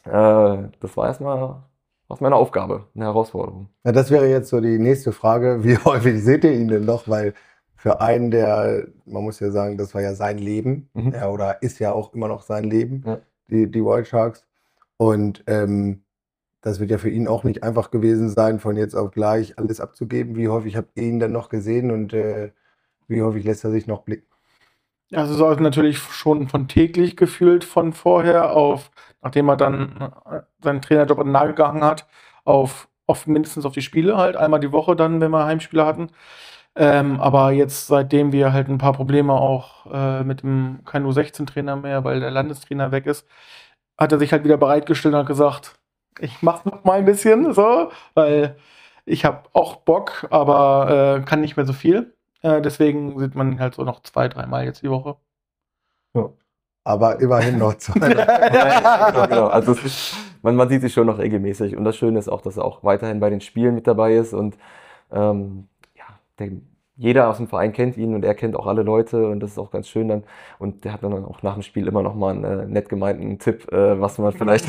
äh, das war erstmal was meine Aufgabe, eine Herausforderung.
Ja, das wäre jetzt so die nächste Frage. Wie häufig seht ihr ihn denn noch? Weil für einen, der, man muss ja sagen, das war ja sein Leben,
Mhm.
ja, oder ist ja auch immer noch sein Leben,
Ja.
die, die White Sharks. Und ähm, das wird ja für ihn auch nicht einfach gewesen sein, von jetzt auf gleich alles abzugeben. Wie häufig habt ihr ihn denn noch gesehen und äh, wie häufig lässt er sich noch blicken?
Also so also natürlich schon von täglich gefühlt von vorher auf, nachdem er dann äh, seinen Trainerjob an den Nagel gehangen hat, auf, auf mindestens auf die Spiele halt, einmal die Woche dann, wenn wir Heimspiele hatten. Ähm, aber jetzt, seitdem wir halt ein paar Probleme auch äh, mit dem kein U sechzehn Trainer mehr, weil der Landestrainer weg ist, hat er sich halt wieder bereitgestellt und hat gesagt, ich mach noch mal ein bisschen, so, weil ich habe auch Bock, aber äh, kann nicht mehr so viel. Äh, deswegen sieht man ihn halt so noch zwei, dreimal jetzt die Woche.
Ja.
Aber immerhin noch zwei.
Genau, genau. Also es ist, man, man sieht sich schon noch regelmäßig und das Schöne ist auch, dass er auch weiterhin bei den Spielen mit dabei ist und ähm, ja, der, jeder aus dem Verein kennt ihn und er kennt auch alle Leute und das ist auch ganz schön dann und der hat dann auch nach dem Spiel immer noch mal einen äh, nett gemeinten Tipp, äh, was man vielleicht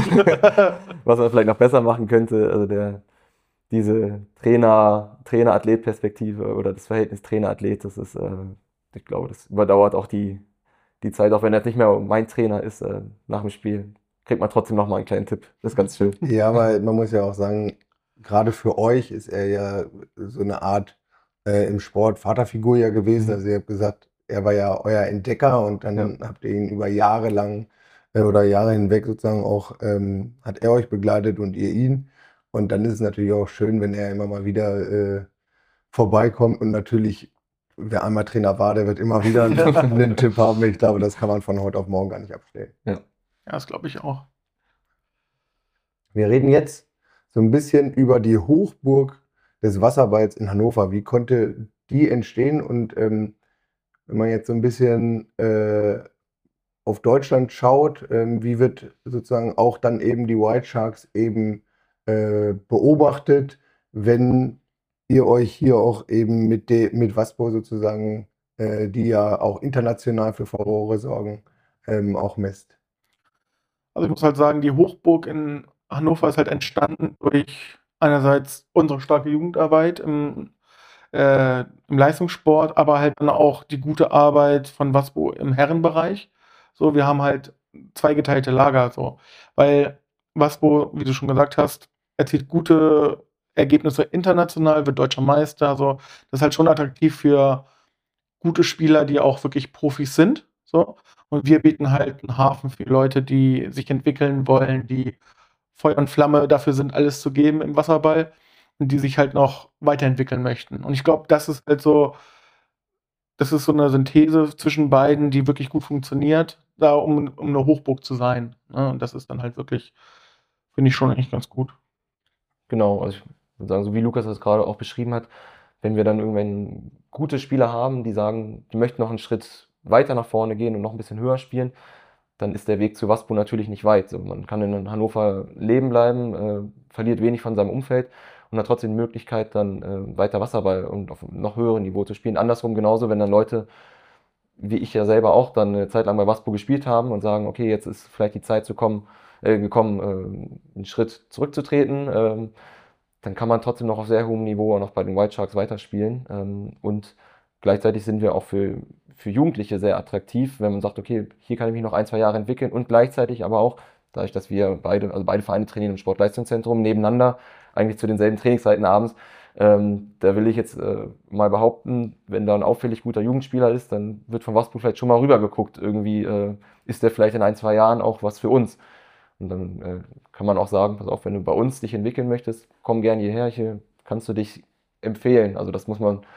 was man vielleicht noch besser machen könnte. Also der diese Trainer Trainer-Athlet-Perspektive oder das Verhältnis Trainer-Athlet, das ist äh, ich glaube, das überdauert auch die die Zeit, auch wenn er jetzt nicht mehr mein Trainer ist, äh, nach dem Spiel, kriegt man trotzdem noch mal einen kleinen Tipp. Das ist ganz schön.
Ja, weil man muss ja auch sagen, gerade für euch ist er ja so eine Art äh, im Sport Vaterfigur ja gewesen.
Mhm.
Also ihr habt gesagt, er war ja euer Entdecker und dann
Ja.
habt ihr ihn über Jahre lang äh, oder Jahre hinweg sozusagen auch, ähm, hat er euch begleitet und ihr ihn. Und dann ist es natürlich auch schön, wenn er immer mal wieder äh, vorbeikommt und natürlich, wer einmal Trainer war, der wird immer wieder einen, einen Tipp haben. Ich glaube, das kann man von heute auf morgen gar nicht abstellen.
Ja, das glaube ich auch.
Wir reden jetzt so ein bisschen über die Hochburg des Wasserballs in Hannover. Wie konnte die entstehen? Und ähm, wenn man jetzt so ein bisschen äh, auf Deutschland schaut, ähm, wie wird sozusagen auch dann eben die White Sharks eben äh, beobachtet, wenn ihr euch hier auch eben mit, de, mit Waspo sozusagen, äh, die ja auch international für Furore sorgen, ähm, auch messt?
Also ich muss halt sagen, die Hochburg in Hannover ist halt entstanden durch einerseits unsere starke Jugendarbeit im, äh, im Leistungssport, aber halt dann auch die gute Arbeit von Waspo im Herrenbereich. So, wir haben halt zweigeteilte Lager, so, weil Waspo, wie du schon gesagt hast, erzielt gute Ergebnisse international, wird deutscher Meister, so. Das ist halt schon attraktiv für gute Spieler, die auch wirklich Profis sind, so. Und wir bieten halt einen Hafen für Leute, die sich entwickeln wollen, die Feuer und Flamme dafür sind, alles zu geben im Wasserball und die sich halt noch weiterentwickeln möchten. Und ich glaube, das ist halt so, das ist so eine Synthese zwischen beiden, die wirklich gut funktioniert, da um, um eine Hochburg zu sein. Ne? Und das ist dann halt wirklich, finde ich schon eigentlich ganz gut.
Genau, also ich würde sagen, so wie Lukas das gerade auch beschrieben hat, wenn wir dann irgendwann gute Spieler haben, die sagen, die möchten noch einen Schritt weiter nach vorne gehen und noch ein bisschen höher spielen, dann ist der Weg zu Waspo natürlich nicht weit. So, man kann in Hannover leben bleiben, äh, verliert wenig von seinem Umfeld und hat trotzdem die Möglichkeit, dann äh, weiter Wasserball und auf einem noch höheren Niveau zu spielen. Andersrum genauso, wenn dann Leute, wie ich ja selber auch, dann eine Zeit lang bei Waspo gespielt haben und sagen, okay, jetzt ist vielleicht die Zeit zu kommen, äh, gekommen, äh, einen Schritt zurückzutreten, äh, dann kann man trotzdem noch auf sehr hohem Niveau auch noch bei den White Sharks weiterspielen. Ähm, und gleichzeitig sind wir auch für, für Jugendliche sehr attraktiv, wenn man sagt, okay, hier kann ich mich noch ein, zwei Jahre entwickeln und gleichzeitig aber auch, dadurch, dass wir beide, also beide Vereine trainieren im Sportleistungszentrum nebeneinander, eigentlich zu denselben Trainingszeiten abends, Ähm, da will ich jetzt äh, mal behaupten, wenn da ein auffällig guter Jugendspieler ist, dann wird von Waspo vielleicht schon mal rübergeguckt. Irgendwie äh, ist der vielleicht in ein, zwei Jahren auch was für uns. Und dann äh, kann man auch sagen, pass auf, wenn du bei uns dich entwickeln möchtest, komm gern hierher, hier kannst du dich empfehlen. Also das muss man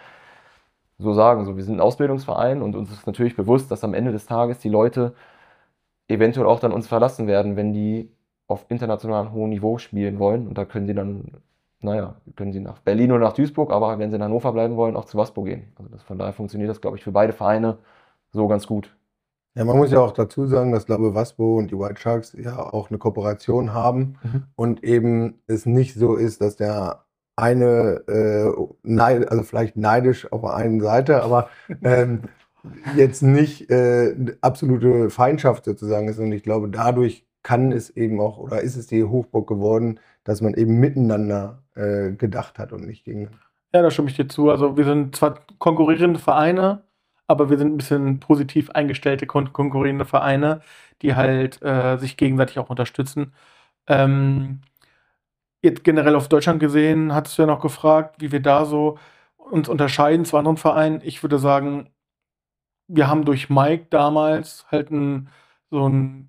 so sagen. So, wir sind ein Ausbildungsverein und uns ist natürlich bewusst, dass am Ende des Tages die Leute eventuell auch dann uns verlassen werden, wenn die auf internationalem hohem Niveau spielen wollen. Und da können sie dann, naja, können sie nach Berlin oder nach Duisburg, aber wenn sie in Hannover bleiben wollen, auch zu Waspo gehen. Also das, von daher funktioniert das, glaube ich, für beide Vereine so ganz gut.
Ja, man muss ja auch dazu sagen, dass, glaube ich, Waspo und die White Sharks ja auch eine Kooperation haben
Mhm.
und eben es nicht so ist, dass der eine, äh, neid, also vielleicht neidisch auf der einen Seite, aber ähm, jetzt nicht äh, eine absolute Feindschaft sozusagen ist. Und ich glaube, dadurch kann es eben auch, oder ist es die Hochburg geworden, dass man eben miteinander äh, gedacht hat und nicht gegen.
Ja, da stimme ich dir zu. Also wir sind zwar konkurrierende Vereine, aber wir sind ein bisschen positiv eingestellte kon konkurrierende Vereine, die halt äh, sich gegenseitig auch unterstützen. Ähm, jetzt generell auf Deutschland gesehen, hattest du ja noch gefragt, wie wir da so uns unterscheiden zu anderen Vereinen. Ich würde sagen, wir haben durch Mike damals halt ein, so ein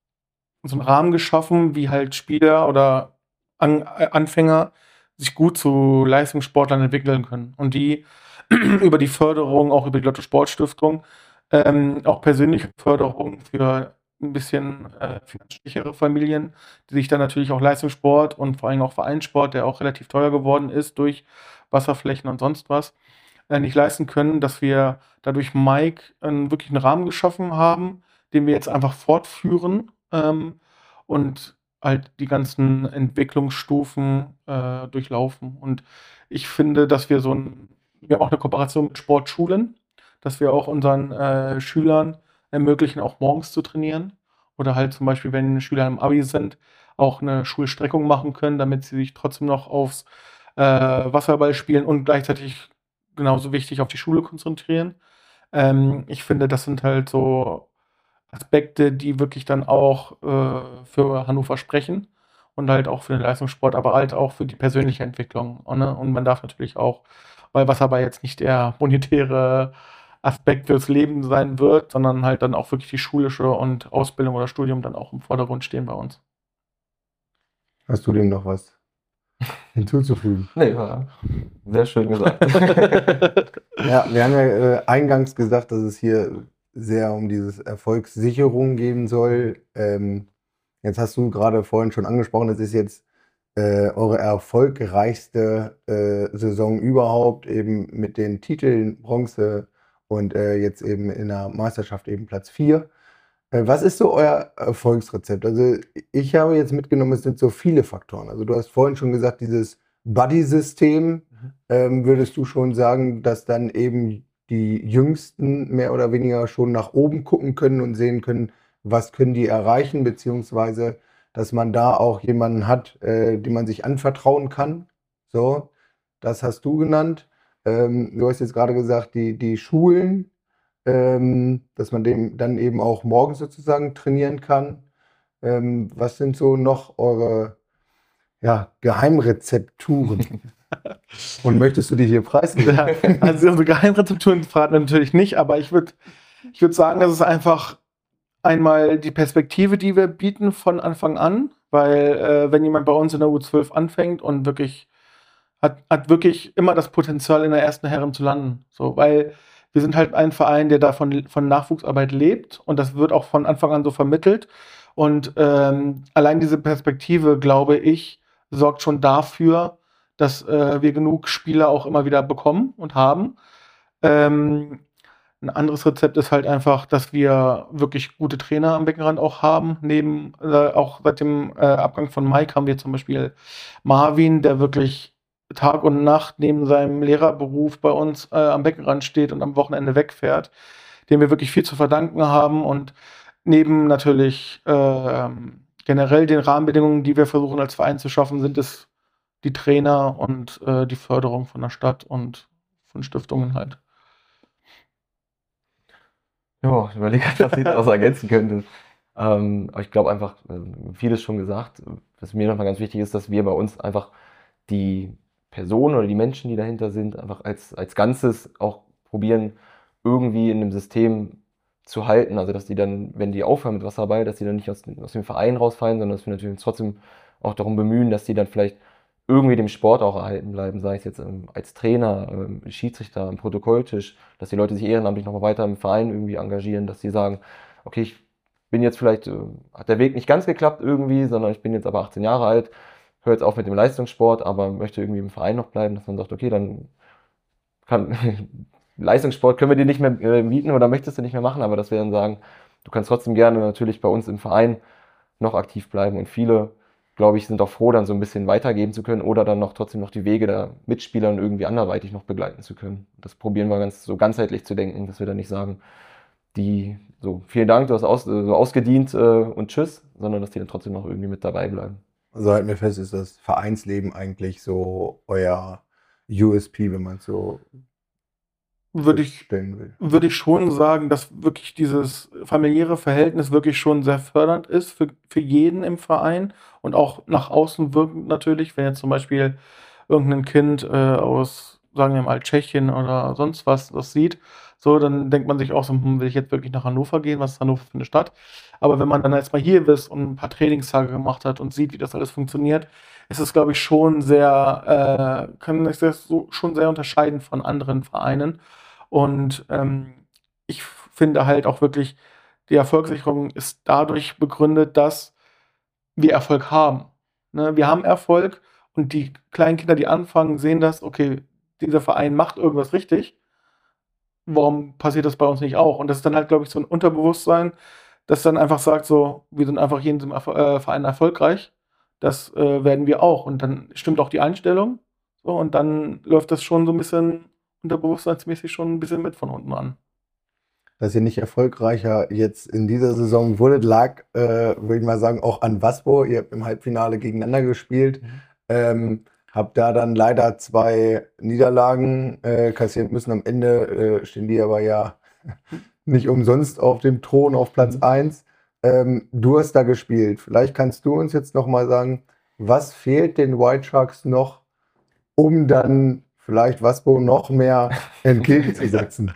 so einen Rahmen geschaffen, wie halt Spieler oder An äh, Anfänger sich gut zu Leistungssportlern entwickeln können. Und die über die Förderung, auch über die Lotto Sportstiftung, ähm, auch persönliche Förderung für ein bisschen äh, finanzschwächere Familien, die sich dann natürlich auch Leistungssport und vor allem auch Vereinssport, der auch relativ teuer geworden ist durch Wasserflächen und sonst was, äh, nicht leisten können, dass wir dadurch Mike einen wirklich einen Rahmen geschaffen haben, den wir jetzt einfach fortführen ähm, und halt die ganzen Entwicklungsstufen äh, durchlaufen. Und ich finde, dass wir so ein, wir haben auch eine Kooperation mit Sportschulen, dass wir auch unseren äh, Schülern ermöglichen, auch morgens zu trainieren. Oder halt zum Beispiel, wenn Schüler im Abi sind, auch eine Schulstreckung machen können, damit sie sich trotzdem noch aufs äh, Wasserball spielen und gleichzeitig genauso wichtig auf die Schule konzentrieren. Ähm, ich finde, das sind halt so Aspekte, die wirklich dann auch äh, für Hannover sprechen und halt auch für den Leistungssport, aber halt auch für die persönliche Entwicklung. Und, ne? Und man darf natürlich auch, weil Wasserball jetzt nicht der monetäre Aspekt fürs Leben sein wird, sondern halt dann auch wirklich die schulische und Ausbildung oder Studium dann auch im Vordergrund stehen bei uns.
Hast du dem noch was hinzuzufügen?
Nee, war sehr schön gesagt.
Ja, wir haben ja äh, eingangs gesagt, dass es hier sehr um dieses Erfolgssicherung gehen soll. Ähm, jetzt hast du gerade vorhin schon angesprochen, das ist jetzt äh, eure erfolgreichste äh, Saison überhaupt, eben mit den Titeln Bronze und äh, jetzt eben in der Meisterschaft eben Platz vier. Äh, was ist so euer Erfolgsrezept? Also ich habe jetzt mitgenommen, es sind so viele Faktoren. Also du hast vorhin schon gesagt, dieses Buddy-System, mhm. ähm, würdest du schon sagen, dass dann eben die Jüngsten mehr oder weniger schon nach oben gucken können und sehen können, was können die erreichen, beziehungsweise dass man da auch jemanden hat, äh, dem man sich anvertrauen kann. So, das hast du genannt. Ähm, du hast jetzt gerade gesagt, die, die Schulen, ähm, dass man dem dann eben auch morgens sozusagen trainieren kann. Ähm, was sind so noch eure ja, Geheimrezepturen? Und möchtest du die hier preisgeben?
Ja, also unsere Geheimrezepturen verraten wir natürlich nicht, aber ich würde ich würd sagen, das ist einfach einmal die Perspektive, die wir bieten von Anfang an, weil äh, wenn jemand bei uns in der U zwölf anfängt und wirklich hat, hat wirklich immer das Potenzial, in der ersten Herren zu landen. So, weil wir sind halt ein Verein, der davon von Nachwuchsarbeit lebt und das wird auch von Anfang an so vermittelt. Und ähm, allein diese Perspektive, glaube ich, sorgt schon dafür, dass äh, wir genug Spieler auch immer wieder bekommen und haben. Ähm, ein anderes Rezept ist halt einfach, dass wir wirklich gute Trainer am Beckenrand auch haben. Neben, äh, auch seit dem äh, Abgang von Mike haben wir zum Beispiel Marvin, der wirklich Tag und Nacht neben seinem Lehrerberuf bei uns äh, am Beckenrand steht und am Wochenende wegfährt, dem wir wirklich viel zu verdanken haben. Und neben natürlich äh, generell den Rahmenbedingungen, die wir versuchen als Verein zu schaffen, sind es die Trainer und äh, die Förderung von der Stadt und von Stiftungen halt.
Ja, ich überlege, was ich daraus ergänzen könnte. Ähm, aber ich glaube einfach, vieles schon gesagt. Was mir nochmal ganz wichtig ist, dass wir bei uns einfach die Person oder die Menschen, die dahinter sind, einfach als, als Ganzes auch probieren, irgendwie in dem System zu halten. Also dass die dann, wenn die aufhören mit Wasserball, dass die dann nicht aus, aus dem Verein rausfallen, sondern dass wir natürlich uns trotzdem auch darum bemühen, dass die dann vielleicht irgendwie dem Sport auch erhalten bleiben, sei es jetzt ähm, als Trainer, ähm, Schiedsrichter, am Protokolltisch, dass die Leute sich ehrenamtlich nochmal weiter im Verein irgendwie engagieren, dass sie sagen, okay, ich bin jetzt vielleicht, äh, hat der Weg nicht ganz geklappt irgendwie, sondern ich bin jetzt aber achtzehn Jahre alt, höre jetzt auf mit dem Leistungssport, aber möchte irgendwie im Verein noch bleiben, dass man sagt, okay, dann kann Leistungssport können wir dir nicht mehr äh, mieten oder möchtest du nicht mehr machen, aber dass wir dann sagen, du kannst trotzdem gerne natürlich bei uns im Verein noch aktiv bleiben und viele, glaube ich, sind auch froh, dann so ein bisschen weitergeben zu können oder dann noch trotzdem noch die Wege der Mitspielern irgendwie anderweitig noch begleiten zu können. Das probieren wir ganz so ganzheitlich zu denken, dass wir dann nicht sagen, die so, vielen Dank, du hast aus, so ausgedient äh, und tschüss, sondern dass die dann trotzdem noch irgendwie mit dabei bleiben.
Also halten wir fest, ist das Vereinsleben eigentlich so euer U S P, wenn man es so
Würde ich,
stellen will?
würde ich schon sagen, dass wirklich dieses familiäre Verhältnis wirklich schon sehr fördernd ist für, für jeden im Verein und auch nach außen wirkend natürlich, wenn jetzt zum Beispiel irgendein Kind äh, aus, sagen wir mal, Tschechien oder sonst was das sieht, so, dann denkt man sich auch so, hm, will ich jetzt wirklich nach Hannover gehen? Was ist Hannover für eine Stadt? Aber wenn man dann jetzt mal hier ist und ein paar Trainingstage gemacht hat und sieht, wie das alles funktioniert, ist es, glaube ich, schon sehr, äh, kann ich das so schon sehr unterscheiden von anderen Vereinen. Und ähm, ich finde halt auch wirklich, die Erfolgssicherung ist dadurch begründet, dass wir Erfolg haben. Ne? Wir haben Erfolg und die kleinen Kinder, die anfangen, sehen das, okay, dieser Verein macht irgendwas richtig. Warum passiert das bei uns nicht auch? Und das ist dann halt, glaube ich, so ein Unterbewusstsein, das dann einfach sagt, so, wir sind einfach hier in diesem Erfol- äh, Verein erfolgreich. Das äh, werden wir auch. Und dann stimmt auch die Einstellung. So, und dann läuft das schon so ein bisschen unterbewusstseinsmäßig schon ein bisschen mit von unten an.
Dass ihr nicht erfolgreicher jetzt in dieser Saison wurdet, lag, äh, würde ich mal sagen, auch an Waspo. Ihr habt im Halbfinale gegeneinander gespielt.
Mhm.
Ähm, habt da dann leider zwei Niederlagen äh, kassiert müssen. Am Ende äh, stehen die aber ja nicht umsonst auf dem Thron auf Platz
Mhm.
eins. Ähm, du hast da gespielt. Vielleicht kannst du uns jetzt nochmal sagen, was fehlt den White Sharks noch, um dann vielleicht Waspo noch mehr entgegenzusetzen?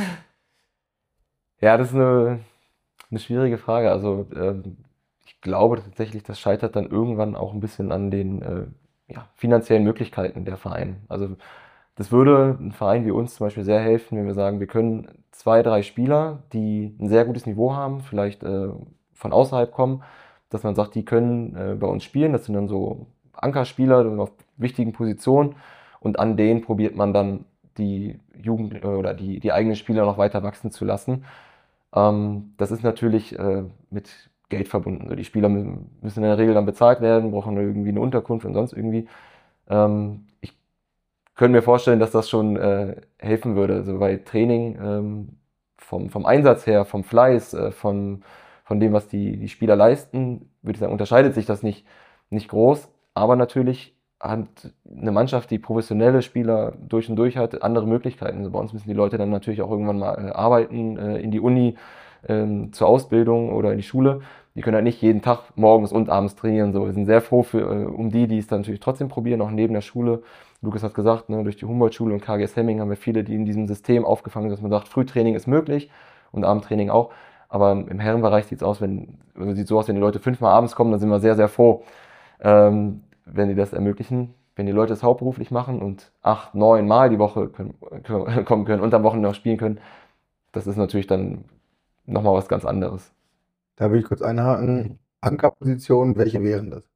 Ja, das ist eine, eine schwierige Frage. Also ähm, ich glaube tatsächlich, das scheitert dann irgendwann auch ein bisschen an den äh, ja, finanziellen Möglichkeiten der Vereine. Also das würde ein Verein wie uns zum Beispiel sehr helfen, wenn wir sagen, wir können zwei, drei Spieler, die ein sehr gutes Niveau haben, vielleicht äh, von außerhalb kommen, dass man sagt, die können äh, bei uns spielen. Das sind dann so Ankerspieler auf wichtigen Positionen und an denen probiert man dann die Jugend äh, oder die, die eigenen Spieler noch weiter wachsen zu lassen. Ähm, das ist natürlich äh, mit Geld verbunden. Also die Spieler müssen, müssen in der Regel dann bezahlt werden, brauchen irgendwie eine Unterkunft und sonst irgendwie. Ähm, ich könnte mir vorstellen, dass das schon äh, helfen würde. Also bei Training ähm, vom, vom Einsatz her, vom Fleiß, äh, von, von dem, was die, die Spieler leisten, würde ich sagen, unterscheidet sich das nicht, nicht groß. Aber natürlich hat eine Mannschaft, die professionelle Spieler durch und durch hat, andere Möglichkeiten. Also bei uns müssen die Leute dann natürlich auch irgendwann mal äh, arbeiten, äh, in die Uni, ähm, zur Ausbildung oder in die Schule. Die können halt nicht jeden Tag morgens und abends trainieren. So. Wir sind sehr froh für, äh, um die, die es dann natürlich trotzdem probieren, auch neben der Schule. Lukas hat gesagt, ne, durch die Humboldt-Schule und K G S Hemming haben wir viele, die in diesem System aufgefangen sind, dass man sagt, Frühtraining ist möglich und Abendtraining auch. Aber im Herrenbereich sieht es aus, wenn, also sieht so aus, wenn die Leute fünfmal abends kommen, dann sind wir sehr, sehr froh, ähm, wenn die das ermöglichen. Wenn die Leute es hauptberuflich machen und acht, neun Mal die Woche können, können, kommen können und am Wochenende auch spielen können, das ist natürlich dann nochmal was ganz anderes.
Da will ich kurz einhaken. Ankerpositionen, welche wären das?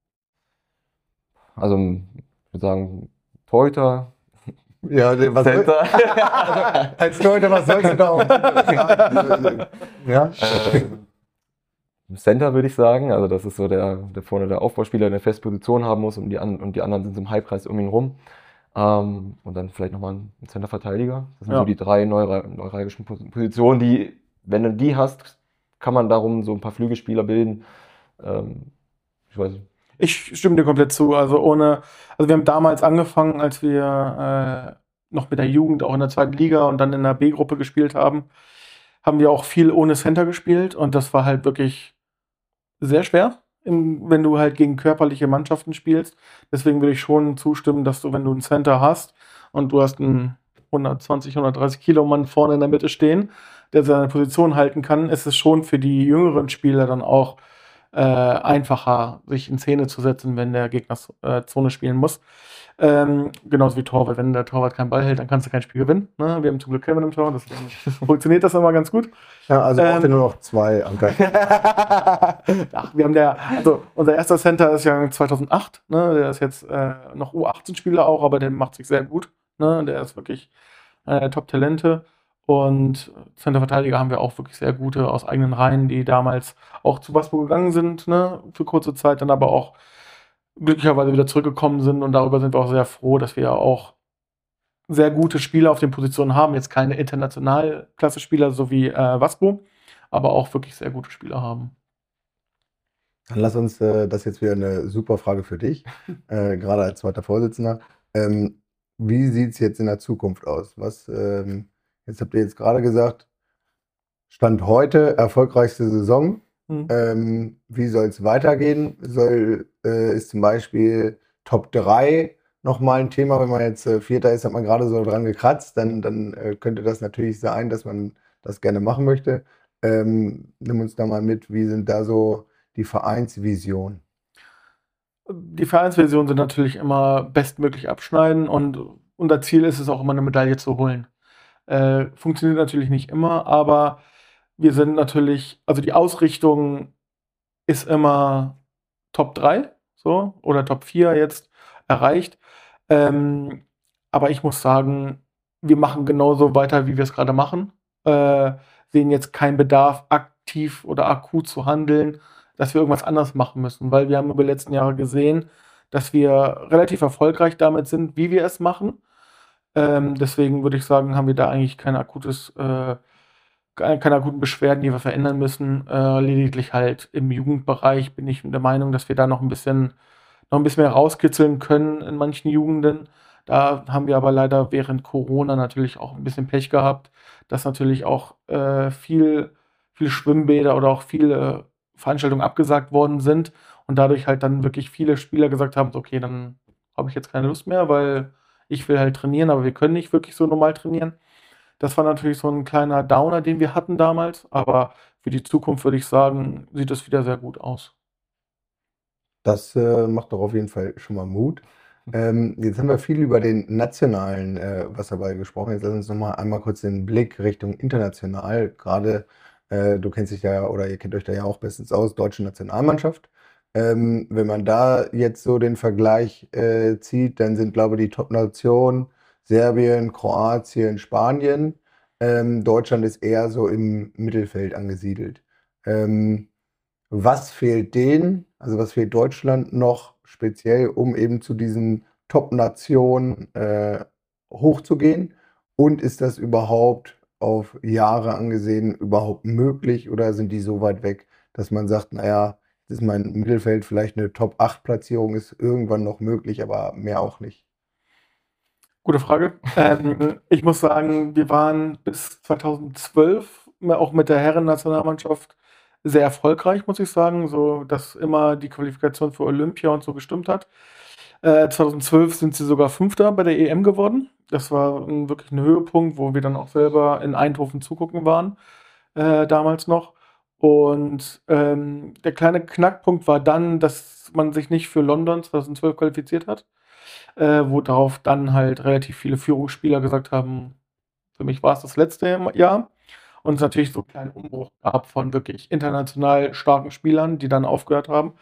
Also, ich würde sagen, Torhüter,
Ja, was soll,
Center,
also, als Torhüter, was sollst du da auch? Ja?
äh, Center würde ich sagen. Also, das ist so der, der vorne der Aufbauspieler, der eine feste Position haben muss und die, an, und die anderen sind so im Halbkreis um ihn rum. Ähm, und dann vielleicht nochmal ein Center-Verteidiger. Das sind
Ja.
so die drei neura- neuralgischen Pos- Positionen, die, wenn du die hast, kann man darum so ein paar Flügelspieler bilden. Ähm, ich weiß nicht.
Ich stimme dir komplett zu. Also ohne, also wir haben damals angefangen, als wir äh, noch mit der Jugend auch in der zweiten Liga und dann in der B-Gruppe gespielt haben, haben wir auch viel ohne Center gespielt und das war halt wirklich sehr schwer im, wenn du halt gegen körperliche Mannschaften spielst. Deswegen würde ich schon zustimmen, dass du, wenn du einen Center hast und du hast einen hundertzwanzig, hundertdreißig Kilo Mann vorne in der Mitte stehen, der seine Position halten kann, ist es schon für die jüngeren Spieler dann auch äh, einfacher, sich in Szene zu setzen, wenn der Gegner äh, Zone spielen muss. Ähm, genauso wie Torwart. Wenn der Torwart keinen Ball hält, dann kannst du kein Spiel gewinnen. Ne? Wir haben zum Glück Kevin im Tor, deswegen funktioniert das immer ganz gut.
Ja, also braucht ihr
Ähm,
nur noch zwei Anker.
Ach, wir haben der, also unser erster Center ist ja zweitausendacht, ne? Der ist jetzt äh, noch U achtzehn-Spieler auch, aber der macht sich sehr gut. Ne? Der ist wirklich äh, Top-Talente. Und Center-Verteidiger haben wir auch wirklich sehr gute aus eigenen Reihen, die damals auch zu Waspo gegangen sind, ne? Für kurze Zeit, dann aber auch glücklicherweise wieder zurückgekommen sind. Und darüber sind wir auch sehr froh, dass wir auch sehr gute Spieler auf den Positionen haben. Jetzt keine International-Klasse-Spieler, so wie äh, Waspo, aber auch wirklich sehr gute Spieler haben.
Dann lass uns, äh, das ist jetzt wieder eine super Frage für dich, äh, gerade als zweiter Vorsitzender. Ähm, wie sieht es jetzt in der Zukunft aus? Was, ähm, jetzt habt ihr jetzt gerade gesagt, Stand heute, erfolgreichste Saison.
Hm.
Ähm, wie soll es weitergehen? Soll, äh, ist zum Beispiel Top drei nochmal ein Thema? Wenn man jetzt äh, Vierter ist, hat man gerade so dran gekratzt, dann, dann äh, könnte das natürlich sein, dass man das gerne machen möchte. Ähm, nimm uns da mal mit, wie sind da so die Vereinsvision?
Die Vereinsversionen sind natürlich immer bestmöglich abschneiden und unser Ziel ist es auch immer, eine Medaille zu holen. Äh, funktioniert natürlich nicht immer, aber wir sind natürlich, also die Ausrichtung ist immer Top drei, so, oder Top vier jetzt erreicht. Ähm, aber ich muss sagen, wir machen genauso weiter, wie wir es gerade machen. Äh, sehen jetzt keinen Bedarf, aktiv oder akut zu handeln, dass wir irgendwas anderes machen müssen, weil wir haben über die letzten Jahre gesehen, dass wir relativ erfolgreich damit sind, wie wir es machen. Ähm, deswegen würde ich sagen, haben wir da eigentlich kein akutes, äh, keine, keine akuten Beschwerden, die wir verändern müssen. Äh, lediglich halt im Jugendbereich bin ich der Meinung, dass wir da noch ein bisschen, noch ein bisschen mehr rauskitzeln können in manchen Jugenden. Da haben wir aber leider während Corona natürlich auch ein bisschen Pech gehabt, dass natürlich auch äh, viel, viele Schwimmbäder oder auch viele Veranstaltungen abgesagt worden sind und dadurch halt dann wirklich viele Spieler gesagt haben, okay, dann habe ich jetzt keine Lust mehr, weil ich will halt trainieren, aber wir können nicht wirklich so normal trainieren. Das war natürlich so ein kleiner Downer, den wir hatten damals, aber für die Zukunft würde ich sagen, sieht es wieder sehr gut aus.
Das äh, macht doch auf jeden Fall schon mal Mut. Ähm, jetzt haben wir viel über den nationalen äh, Wasserball gesprochen. Jetzt lass uns noch mal einmal kurz den Blick Richtung international. Gerade, äh, du kennst dich ja oder ihr kennt euch da ja auch bestens aus, deutsche Nationalmannschaft. Ähm, wenn man da jetzt so den Vergleich äh, zieht, dann sind, glaube ich, die Top-Nationen Serbien, Kroatien, Spanien. Ähm, Deutschland ist eher so im Mittelfeld angesiedelt. Ähm, was fehlt denen, also was fehlt Deutschland noch speziell, um eben zu diesen Top-Nationen äh, hochzugehen? Und ist das überhaupt auf Jahre angesehen überhaupt möglich oder sind die so weit weg, dass man sagt, naja, jetzt ist mein Mittelfeld vielleicht eine Top acht Platzierung, ist irgendwann noch möglich, aber mehr auch nicht?
Gute Frage. Ähm, ich muss sagen, wir waren bis zweitausendzwölf auch mit der Herren-Nationalmannschaft sehr erfolgreich, muss ich sagen, so dass immer die Qualifikation für Olympia und so gestimmt hat. Äh, zweitausendzwölf sind sie sogar Fünfter bei der E M geworden. Das war ein, wirklich ein Höhepunkt, wo wir dann auch selber in Eindhoven zugucken waren, äh, damals noch. Und ähm, der kleine Knackpunkt war dann, dass man sich nicht für London zweitausendzwölf qualifiziert hat, äh, wo darauf dann halt relativ viele Führungsspieler gesagt haben, für mich war es das letzte Jahr. Und es natürlich so einen kleinen Umbruch gab von wirklich international starken Spielern, die dann aufgehört haben.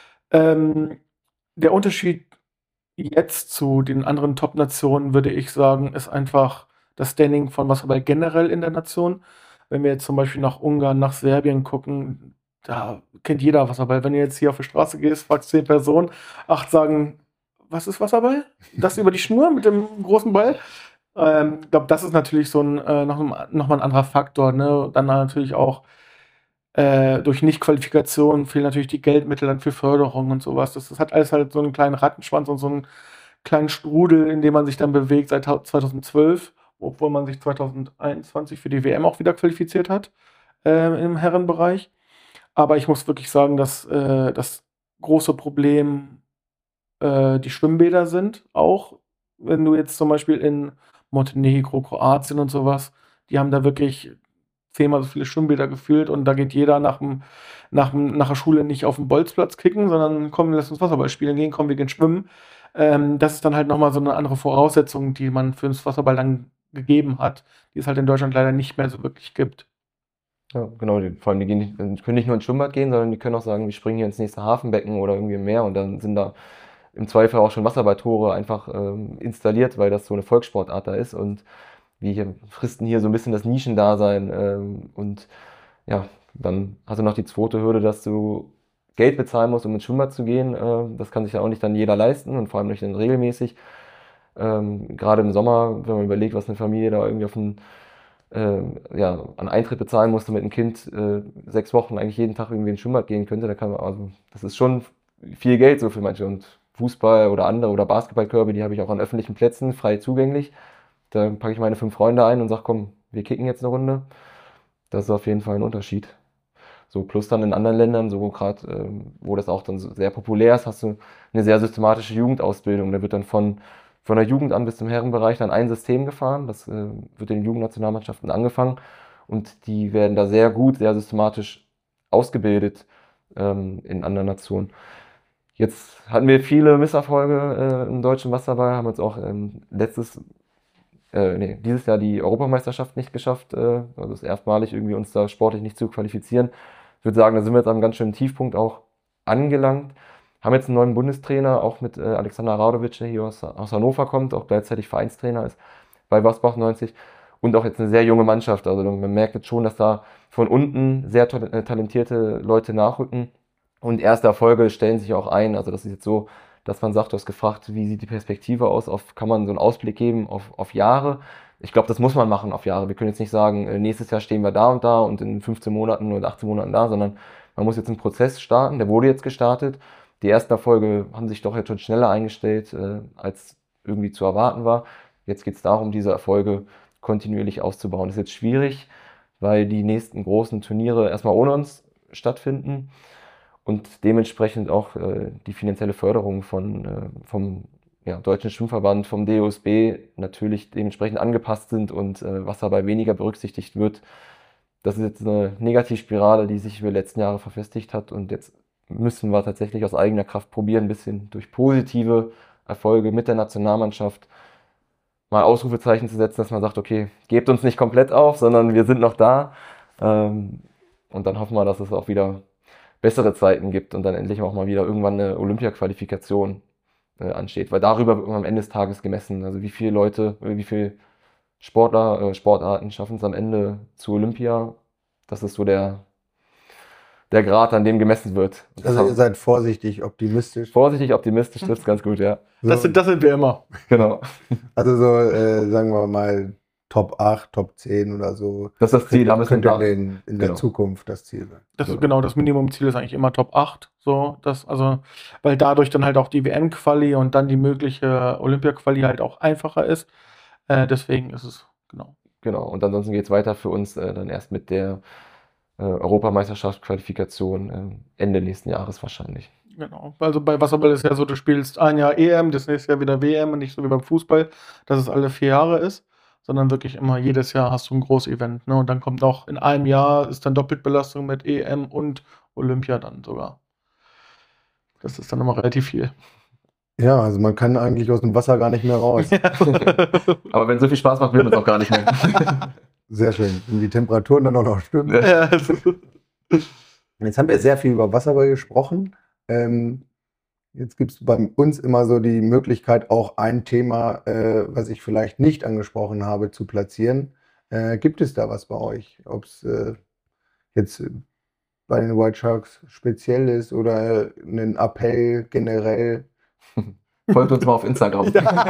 Ähm, der Unterschied jetzt zu den anderen Top-Nationen, würde ich sagen, ist einfach das Standing von Wasserball generell in der Nation. Wenn wir jetzt zum Beispiel nach Ungarn, nach Serbien gucken, da kennt jeder Wasserball. Wenn du jetzt hier auf die Straße gehst, fragst zehn Personen, acht sagen, was ist Wasserball? Das über die Schnur mit dem großen Ball? Ähm, ich glaube, das ist natürlich so ein, äh, noch, noch mal ein anderer Faktor. Ne? Dann natürlich auch äh, durch Nichtqualifikation fehlen natürlich die Geldmittel dann für Förderung und sowas. Das, das hat alles halt so einen kleinen Rattenschwanz und so einen kleinen Strudel, in dem man sich dann bewegt seit zweitausendzwölf, obwohl man sich zweitausendeinundzwanzig für die W M auch wieder qualifiziert hat äh, im Herrenbereich. Aber ich muss wirklich sagen, dass, äh, dass große Problem äh, die Schwimmbäder sind auch. Wenn du jetzt zum Beispiel in Montenegro, Kroatien und sowas, die haben da wirklich zehnmal so viele Schwimmbäder gefühlt und da geht jeder nach, dem, nach, dem, nach der Schule nicht auf den Bolzplatz kicken, sondern komm, lass uns Wasserball spielen gehen, komm, wir gehen schwimmen. Ähm, das ist dann halt nochmal so eine andere Voraussetzung, die man für das Wasserball dann gegeben hat, die es halt in Deutschland leider nicht mehr so wirklich gibt.
Ja, genau, die, vor allem die, gehen nicht, die können nicht nur ins Schwimmbad gehen, sondern die können auch sagen, wir springen hier ins nächste Hafenbecken oder irgendwie im Meer und dann sind da im Zweifel auch schon Wasserballtore einfach ähm, installiert, weil das so eine Volkssportart da ist und wir hier fristen hier so ein bisschen das Nischendasein ähm, und ja, dann hast du noch die zweite Hürde, dass du Geld bezahlen musst, um ins Schwimmbad zu gehen. Äh, das kann sich ja auch nicht dann jeder leisten und vor allem nicht dann regelmäßig. Ähm, gerade im Sommer, wenn man überlegt, was eine Familie da irgendwie auf einen, äh, ja, an Eintritt bezahlen musste mit einem Kind, äh, sechs Wochen eigentlich jeden Tag irgendwie ins Schwimmbad gehen könnte, da kann man, also das ist schon viel Geld so für manche und Fußball oder andere oder Basketballkörbe, die habe ich auch an öffentlichen Plätzen frei zugänglich. Da packe ich meine fünf Freunde ein und sage, komm, wir kicken jetzt eine Runde. Das ist auf jeden Fall ein Unterschied. So, plus dann in anderen Ländern, so gerade, ähm, wo das auch dann so sehr populär ist, hast du eine sehr systematische Jugendausbildung. Da wird dann von, von der Jugend an bis zum Herrenbereich dann ein System gefahren. Das äh, wird in den Jugendnationalmannschaften angefangen. Und die werden da sehr gut, sehr systematisch ausgebildet ähm, in anderen Nationen. Jetzt hatten wir viele Misserfolge äh, im deutschen Wasserball, haben uns auch ähm, letztes Äh, nee, dieses Jahr die Europameisterschaft nicht geschafft. Äh, also es ist erstmalig irgendwie uns da sportlich nicht zu qualifizieren. Ich würde sagen, da sind wir jetzt am ganz schönen Tiefpunkt auch angelangt. Haben jetzt einen neuen Bundestrainer, auch mit äh, Alexander Radovic, der hier aus, aus Hannover kommt, auch gleichzeitig Vereinstrainer ist bei Wasbach neunzig. Und auch jetzt eine sehr junge Mannschaft. Also man merkt jetzt schon, dass da von unten sehr talentierte Leute nachrücken. Und erste Erfolge stellen sich auch ein. Also das ist jetzt so, dass man sagt, du hast gefragt, wie sieht die Perspektive aus, auf, kann man so einen Ausblick geben auf, auf Jahre? Ich glaube, das muss man machen auf Jahre. Wir können jetzt nicht sagen, nächstes Jahr stehen wir da und da und in fünfzehn Monaten oder achtzehn Monaten da, sondern man muss jetzt einen Prozess starten, der wurde jetzt gestartet. Die ersten Erfolge haben sich doch jetzt schon schneller eingestellt, äh, als irgendwie zu erwarten war. Jetzt geht es darum, diese Erfolge kontinuierlich auszubauen. Das ist jetzt schwierig, weil die nächsten großen Turniere erstmal ohne uns stattfinden. Und dementsprechend auch äh, die finanzielle Förderung von, äh, vom ja, Deutschen Schwimmverband, vom D O S B natürlich dementsprechend angepasst sind und äh, was dabei weniger berücksichtigt wird. Das ist jetzt eine Negativspirale, die sich über die letzten Jahre verfestigt hat und jetzt müssen wir tatsächlich aus eigener Kraft probieren, ein bisschen durch positive Erfolge mit der Nationalmannschaft mal Ausrufezeichen zu setzen, dass man sagt, okay, gebt uns nicht komplett auf, sondern wir sind noch da. Ähm, und dann hoffen wir, dass es auch wieder bessere Zeiten gibt und dann endlich auch mal wieder irgendwann eine Olympia-Qualifikation äh, ansteht. Weil darüber wird man am Ende des Tages gemessen. Also wie viele Leute, wie viele Sportler, äh, Sportarten schaffen es am Ende zu Olympia. Das ist so der, der Grad, an dem gemessen wird.
Also ihr seid vorsichtig optimistisch.
Vorsichtig optimistisch, das ist ganz gut, ja.
Das sind, das sind wir immer.
Genau.
Also so, äh, sagen wir mal, Top acht, Top zehn oder so.
Das ist das Ziel, da müssen
könnte
wir
in, in der
Genau.
Zukunft das Ziel sein.
Das ist genau, das Minimumziel ist eigentlich immer Top acht. So, das, also, weil dadurch dann halt auch die W M-Quali und dann die mögliche Olympia-Quali halt auch einfacher ist. Äh, deswegen ist es, genau.
Genau, und ansonsten geht es weiter für uns äh, dann erst mit der äh, Europameisterschaftsqualifikation äh, Ende nächsten Jahres wahrscheinlich.
Genau. Also bei Wasserball ist ja so, du spielst ein Jahr E M, das nächste Jahr wieder W M und nicht so wie beim Fußball, dass es alle vier Jahre ist, sondern wirklich immer jedes Jahr hast du ein Großevent. Ne? Und dann kommt auch in einem Jahr ist dann Doppelbelastung mit E M und Olympia dann sogar. Das ist dann immer relativ viel.
Ja, also man kann eigentlich aus dem Wasser gar nicht mehr raus.
Aber wenn so viel Spaß macht, wird es auch gar nicht mehr.
Sehr schön. Wenn die Temperaturen dann auch noch stimmen.
Ja.
Jetzt haben wir sehr viel über Wasserball gesprochen. Ähm, jetzt gibt es bei uns immer so die Möglichkeit, auch ein Thema, äh, was ich vielleicht nicht angesprochen habe, zu platzieren. Äh, gibt es da was bei euch? Ob es äh, jetzt bei den White Sharks speziell ist oder einen Appell generell?
Folgt uns mal auf Instagram.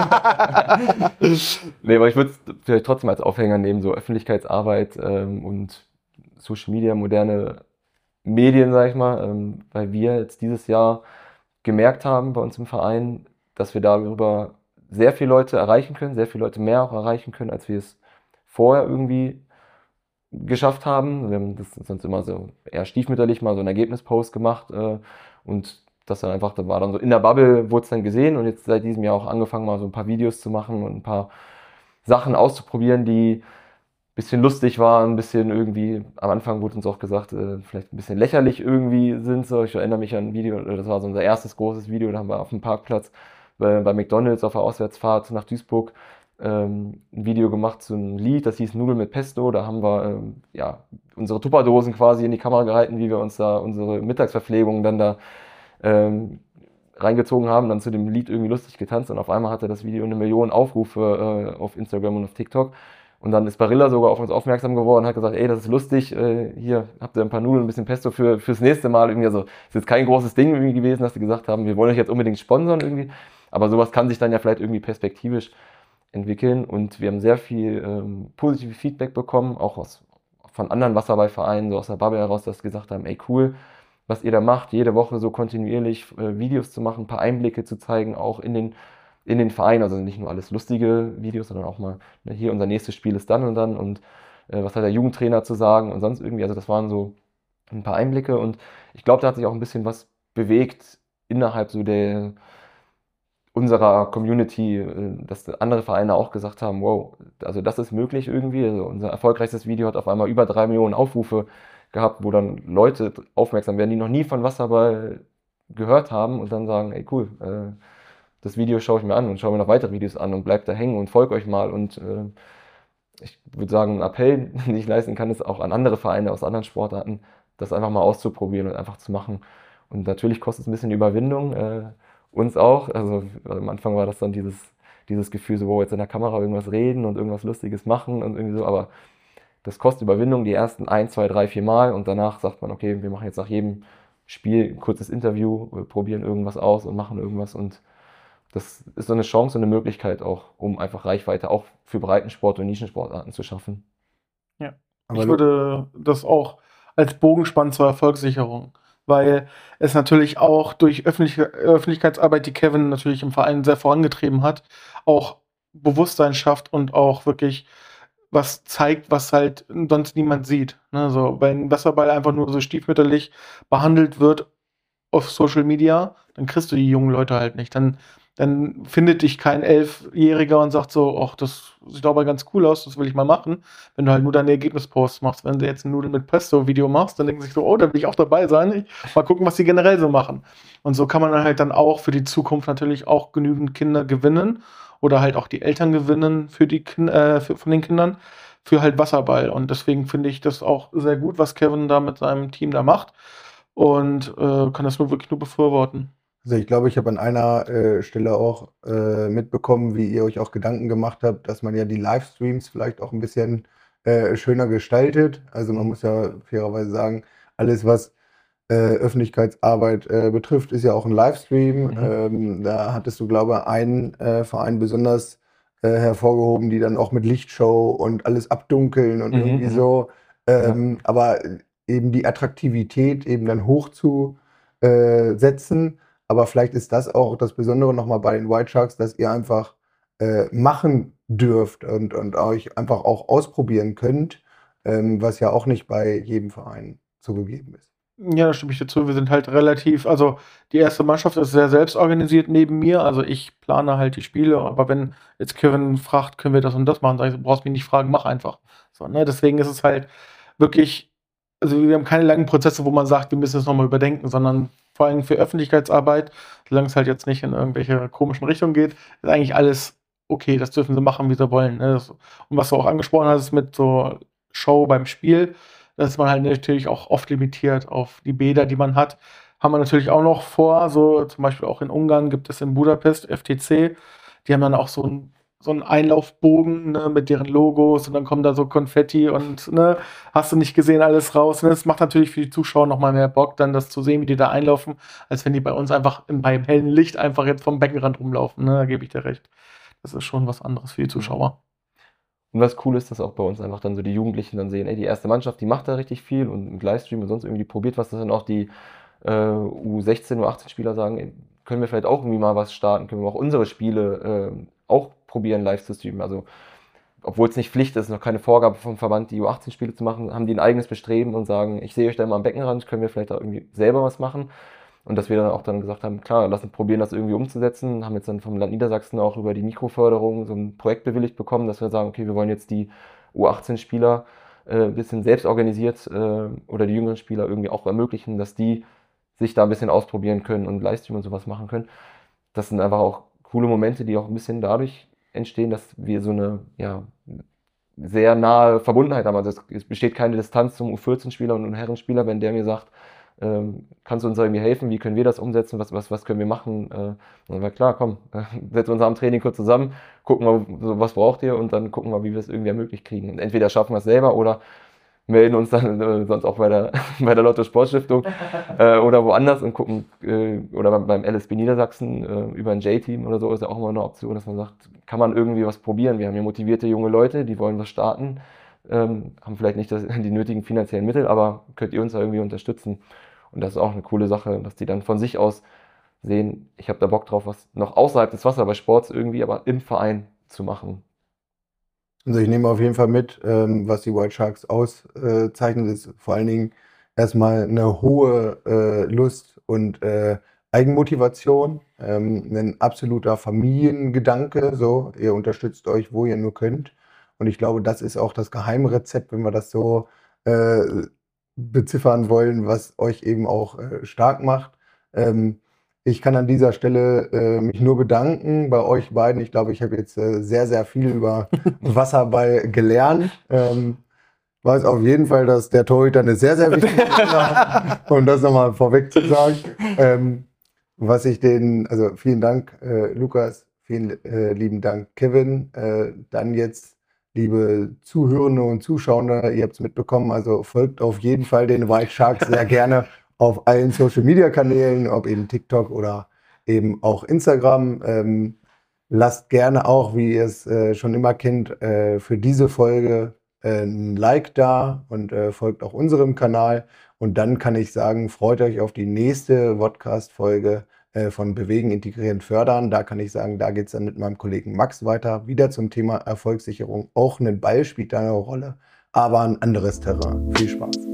Nee, aber ich würde es vielleicht trotzdem als Aufhänger nehmen, so Öffentlichkeitsarbeit ähm, und Social Media, moderne Medien, sag ich mal, ähm, weil wir jetzt dieses Jahr gemerkt haben bei uns im Verein, dass wir darüber sehr viele Leute erreichen können, sehr viele Leute mehr auch erreichen können, als wir es vorher irgendwie geschafft haben. Wir haben das sonst immer so eher stiefmütterlich mal so einen Ergebnispost gemacht äh, und das dann einfach, da war dann so in der Bubble, wurde es dann gesehen und jetzt seit diesem Jahr auch angefangen, mal so ein paar Videos zu machen und ein paar Sachen auszuprobieren, die ein bisschen lustig waren, ein bisschen irgendwie, am Anfang wurde uns auch gesagt, äh, vielleicht ein bisschen lächerlich irgendwie sind. So. Ich erinnere mich an ein Video, das war so unser erstes großes Video, da haben wir auf dem Parkplatz bei, bei McDonalds auf der Auswärtsfahrt nach Duisburg ähm, ein Video gemacht zu einem Lied, das hieß Nudeln mit Pesto. Da haben wir ähm, ja, unsere Tupperdosen quasi in die Kamera gehalten, wie wir uns da unsere Mittagsverpflegung dann da ähm, reingezogen haben, dann zu dem Lied irgendwie lustig getanzt und auf einmal hatte das Video eine Million Aufrufe äh, auf Instagram und auf TikTok. Und dann ist Barilla sogar auf uns aufmerksam geworden und hat gesagt, ey, das ist lustig, äh, hier habt ihr ein paar Nudeln, ein bisschen Pesto für, fürs nächste Mal. Irgendwie, also ist jetzt kein großes Ding irgendwie gewesen, dass die gesagt haben, wir wollen euch jetzt unbedingt sponsern irgendwie. Aber sowas kann sich dann ja vielleicht irgendwie perspektivisch entwickeln. Und wir haben sehr viel ähm, positives Feedback bekommen, auch aus, von anderen Wasserballvereinen, so aus der Bubble heraus, dass sie gesagt haben, ey, cool, was ihr da macht, jede Woche so kontinuierlich äh, Videos zu machen, ein paar Einblicke zu zeigen, auch in den in den Verein, also nicht nur alles lustige Videos, sondern auch mal, ne, hier unser nächstes Spiel ist dann und dann und äh, was hat der Jugendtrainer zu sagen und sonst irgendwie, also das waren so ein paar Einblicke und ich glaube, da hat sich auch ein bisschen was bewegt innerhalb so der unserer Community, äh, dass andere Vereine auch gesagt haben, wow, also das ist möglich irgendwie, also unser erfolgreichstes Video hat auf einmal über drei Millionen Aufrufe gehabt, wo dann Leute aufmerksam werden, die noch nie von Wasserball gehört haben und dann sagen, ey cool, äh, das Video schaue ich mir an und schaue mir noch weitere Videos an und bleibt da hängen und folgt euch mal. Und äh, ich würde sagen, ein Appell, den ich leisten kann, ist auch an andere Vereine aus anderen Sportarten, das einfach mal auszuprobieren und einfach zu machen. Und natürlich kostet es ein bisschen Überwindung, äh, uns auch. Also am Anfang war das dann dieses, dieses Gefühl, so, wow, jetzt in der Kamera irgendwas reden und irgendwas Lustiges machen und irgendwie so, aber das kostet Überwindung die ersten ein, zwei, drei, vier Mal und danach sagt man, okay, wir machen jetzt nach jedem Spiel ein kurzes Interview, probieren irgendwas aus und machen irgendwas und das ist so eine Chance und eine Möglichkeit auch, um einfach Reichweite auch für Breitensport und Nischensportarten zu schaffen.
Ja,
Aber
ich
du-
würde das auch als Bogen spannen zur Erfolgssicherung, weil es natürlich auch durch öffentliche Öffentlichkeitsarbeit, die Kevin natürlich im Verein sehr vorangetrieben hat, auch Bewusstsein schafft und auch wirklich was zeigt, was halt sonst niemand sieht. Ne? So, wenn Wasserball einfach nur so stiefmütterlich behandelt wird auf Social Media, dann kriegst du die jungen Leute halt nicht. Dann, dann findet dich kein Elfjähriger und sagt so, ach, das sieht aber ganz cool aus, das will ich mal machen. Wenn du halt nur deine Ergebnisposts machst, wenn du jetzt ein Nudeln mit Pesto-Video machst, dann denken sie sich so, oh, da will ich auch dabei sein. Ich, mal gucken, was die generell so machen. Und so kann man dann halt dann auch für die Zukunft natürlich auch genügend Kinder gewinnen oder halt auch die Eltern gewinnen für die Kin- äh, für, von den Kindern für halt Wasserball. Und deswegen finde ich das auch sehr gut, was Kevin da mit seinem Team da macht. Und äh, kann das nur wirklich nur befürworten.
Also ich glaube, ich habe an einer äh, Stelle auch äh, mitbekommen, wie ihr euch auch Gedanken gemacht habt, dass man ja die Livestreams vielleicht auch ein bisschen äh, schöner gestaltet. Also man muss ja fairerweise sagen, alles, was äh, Öffentlichkeitsarbeit äh, betrifft, ist ja auch ein Livestream.
Mhm.
Ähm, da hattest du, glaube ich, einen äh, Verein besonders äh, hervorgehoben, die dann auch mit Lichtshow und alles abdunkeln und
Mhm,
irgendwie
mhm.
so. Ähm, Aber eben die Attraktivität eben dann hoch zu äh, setzen. Aber vielleicht ist das auch das Besondere nochmal bei den White Sharks, dass ihr einfach äh, machen dürft und, und euch einfach auch ausprobieren könnt, ähm, was ja auch nicht bei jedem Verein so gegeben ist.
Ja, da stimme ich dir zu. Wir sind halt relativ, also die erste Mannschaft ist sehr selbst organisiert neben mir. Also ich plane halt die Spiele, aber wenn jetzt Kevin fragt, können wir das und das machen, sage ich, du brauchst mich nicht fragen, mach einfach. So, ne? Deswegen ist es halt wirklich, also wir haben keine langen Prozesse, wo man sagt, wir müssen es nochmal überdenken, sondern vor allem für Öffentlichkeitsarbeit, solange es halt jetzt nicht in irgendwelche komischen Richtungen geht, ist eigentlich alles okay, das dürfen sie machen, wie sie wollen. Ne? Das, und was du auch angesprochen hast mit so Show beim Spiel, da ist man halt natürlich auch oft limitiert auf die Bäder, die man hat. Haben wir natürlich auch noch vor, so zum Beispiel auch in Ungarn gibt es in Budapest F T C, die haben dann auch so ein so einen Einlaufbogen, ne, mit deren Logos und dann kommen da so Konfetti und ne, hast du nicht gesehen, alles raus. Ne? Das macht natürlich für die Zuschauer nochmal mehr Bock, dann das zu sehen, wie die da einlaufen, als wenn die bei uns einfach im, beim hellen Licht einfach jetzt vom Beckenrand rumlaufen. Ne? Da gebe ich dir recht. Das ist schon was anderes für die Zuschauer.
Und was cool ist, dass auch bei uns einfach dann so die Jugendlichen dann sehen, ey, die erste Mannschaft, die macht da richtig viel und mit Livestream und sonst irgendwie probiert was, dass dann auch die äh, U sechzehn, U achtzehn Spieler sagen, ey, können wir vielleicht auch irgendwie mal was starten, können wir auch unsere Spiele äh, auch probieren live zu streamen. Also obwohl es nicht Pflicht ist, noch keine Vorgabe vom Verband, die U achtzehn Spiele zu machen, haben die ein eigenes Bestreben und sagen, ich sehe euch da immer am Beckenrand, können wir vielleicht auch irgendwie selber was machen. Und dass wir dann auch dann gesagt haben, klar, lass uns probieren, das irgendwie umzusetzen. Haben jetzt dann vom Land Niedersachsen auch über die Mikroförderung so ein Projekt bewilligt bekommen, dass wir sagen, okay, wir wollen jetzt die U achtzehn Spieler äh, ein bisschen selbst organisiert äh, oder die jüngeren Spieler irgendwie auch ermöglichen, dass die sich da ein bisschen ausprobieren können und Livestream und sowas machen können. Das sind einfach auch coole Momente, die auch ein bisschen dadurch entstehen, dass wir so eine, ja, sehr nahe Verbundenheit haben. Also es, es besteht keine Distanz zum U vierzehn Spieler und Herrenspieler, wenn der mir sagt, ähm, kannst du uns irgendwie helfen, wie können wir das umsetzen, was, was, was können wir machen? Äh, dann war klar, komm, äh, setzen wir uns am Training kurz zusammen, gucken wir, so, was braucht ihr und dann gucken wir, wie wir es irgendwie ermöglicht kriegen. Und entweder schaffen wir es selber oder melden uns dann äh, sonst auch bei der, bei der Lotto Sportstiftung äh, oder woanders und gucken, äh, oder beim, beim L S B Niedersachsen äh, über ein J-Team oder so ist ja auch immer eine Option, dass man sagt, kann man irgendwie was probieren. Wir haben hier motivierte junge Leute, die wollen was starten, ähm, haben vielleicht nicht das, die nötigen finanziellen Mittel, aber könnt ihr uns da irgendwie unterstützen? Und das ist auch eine coole Sache, dass die dann von sich aus sehen, ich habe da Bock drauf, was noch außerhalb des Wasserballsports irgendwie, aber im Verein zu machen.
Also ich nehme auf jeden Fall mit, ähm, was die White Sharks auszeichnet, ist vor allen Dingen erstmal eine hohe äh, Lust und äh, Eigenmotivation, ähm, ein absoluter Familiengedanke, so, ihr unterstützt euch, wo ihr nur könnt. Und ich glaube, das ist auch das Geheimrezept, wenn wir das so äh, beziffern wollen, was euch eben auch äh, stark macht. Ähm, Ich kann an dieser Stelle äh, mich nur bedanken bei euch beiden. Ich glaube, ich habe jetzt äh, sehr, sehr viel über Wasserball gelernt. Ähm, weiß auf jeden Fall, dass der Torhüter eine sehr, sehr wichtige Rolle hat, um das nochmal vorweg zu sagen. Ähm, was ich den, also vielen Dank, äh, Lukas, vielen äh, lieben Dank, Kevin. Äh, dann jetzt, liebe Zuhörende und Zuschauer, ihr habt es mitbekommen, also folgt auf jeden Fall den White Sharks sehr gerne auf allen Social-Media-Kanälen, ob eben TikTok oder eben auch Instagram. Ähm, lasst gerne auch, wie ihr es äh, schon immer kennt, äh, für diese Folge äh, ein Like da und äh, folgt auch unserem Kanal. Und dann kann ich sagen, freut euch auf die nächste Podcast-Folge äh, von Bewegen, Integrieren, Fördern. Da kann ich sagen, da geht es dann mit meinem Kollegen Max weiter. Wieder zum Thema Erfolgssicherung. Auch ein Ball spielt da eine Rolle, aber ein anderes Terrain. Viel Spaß.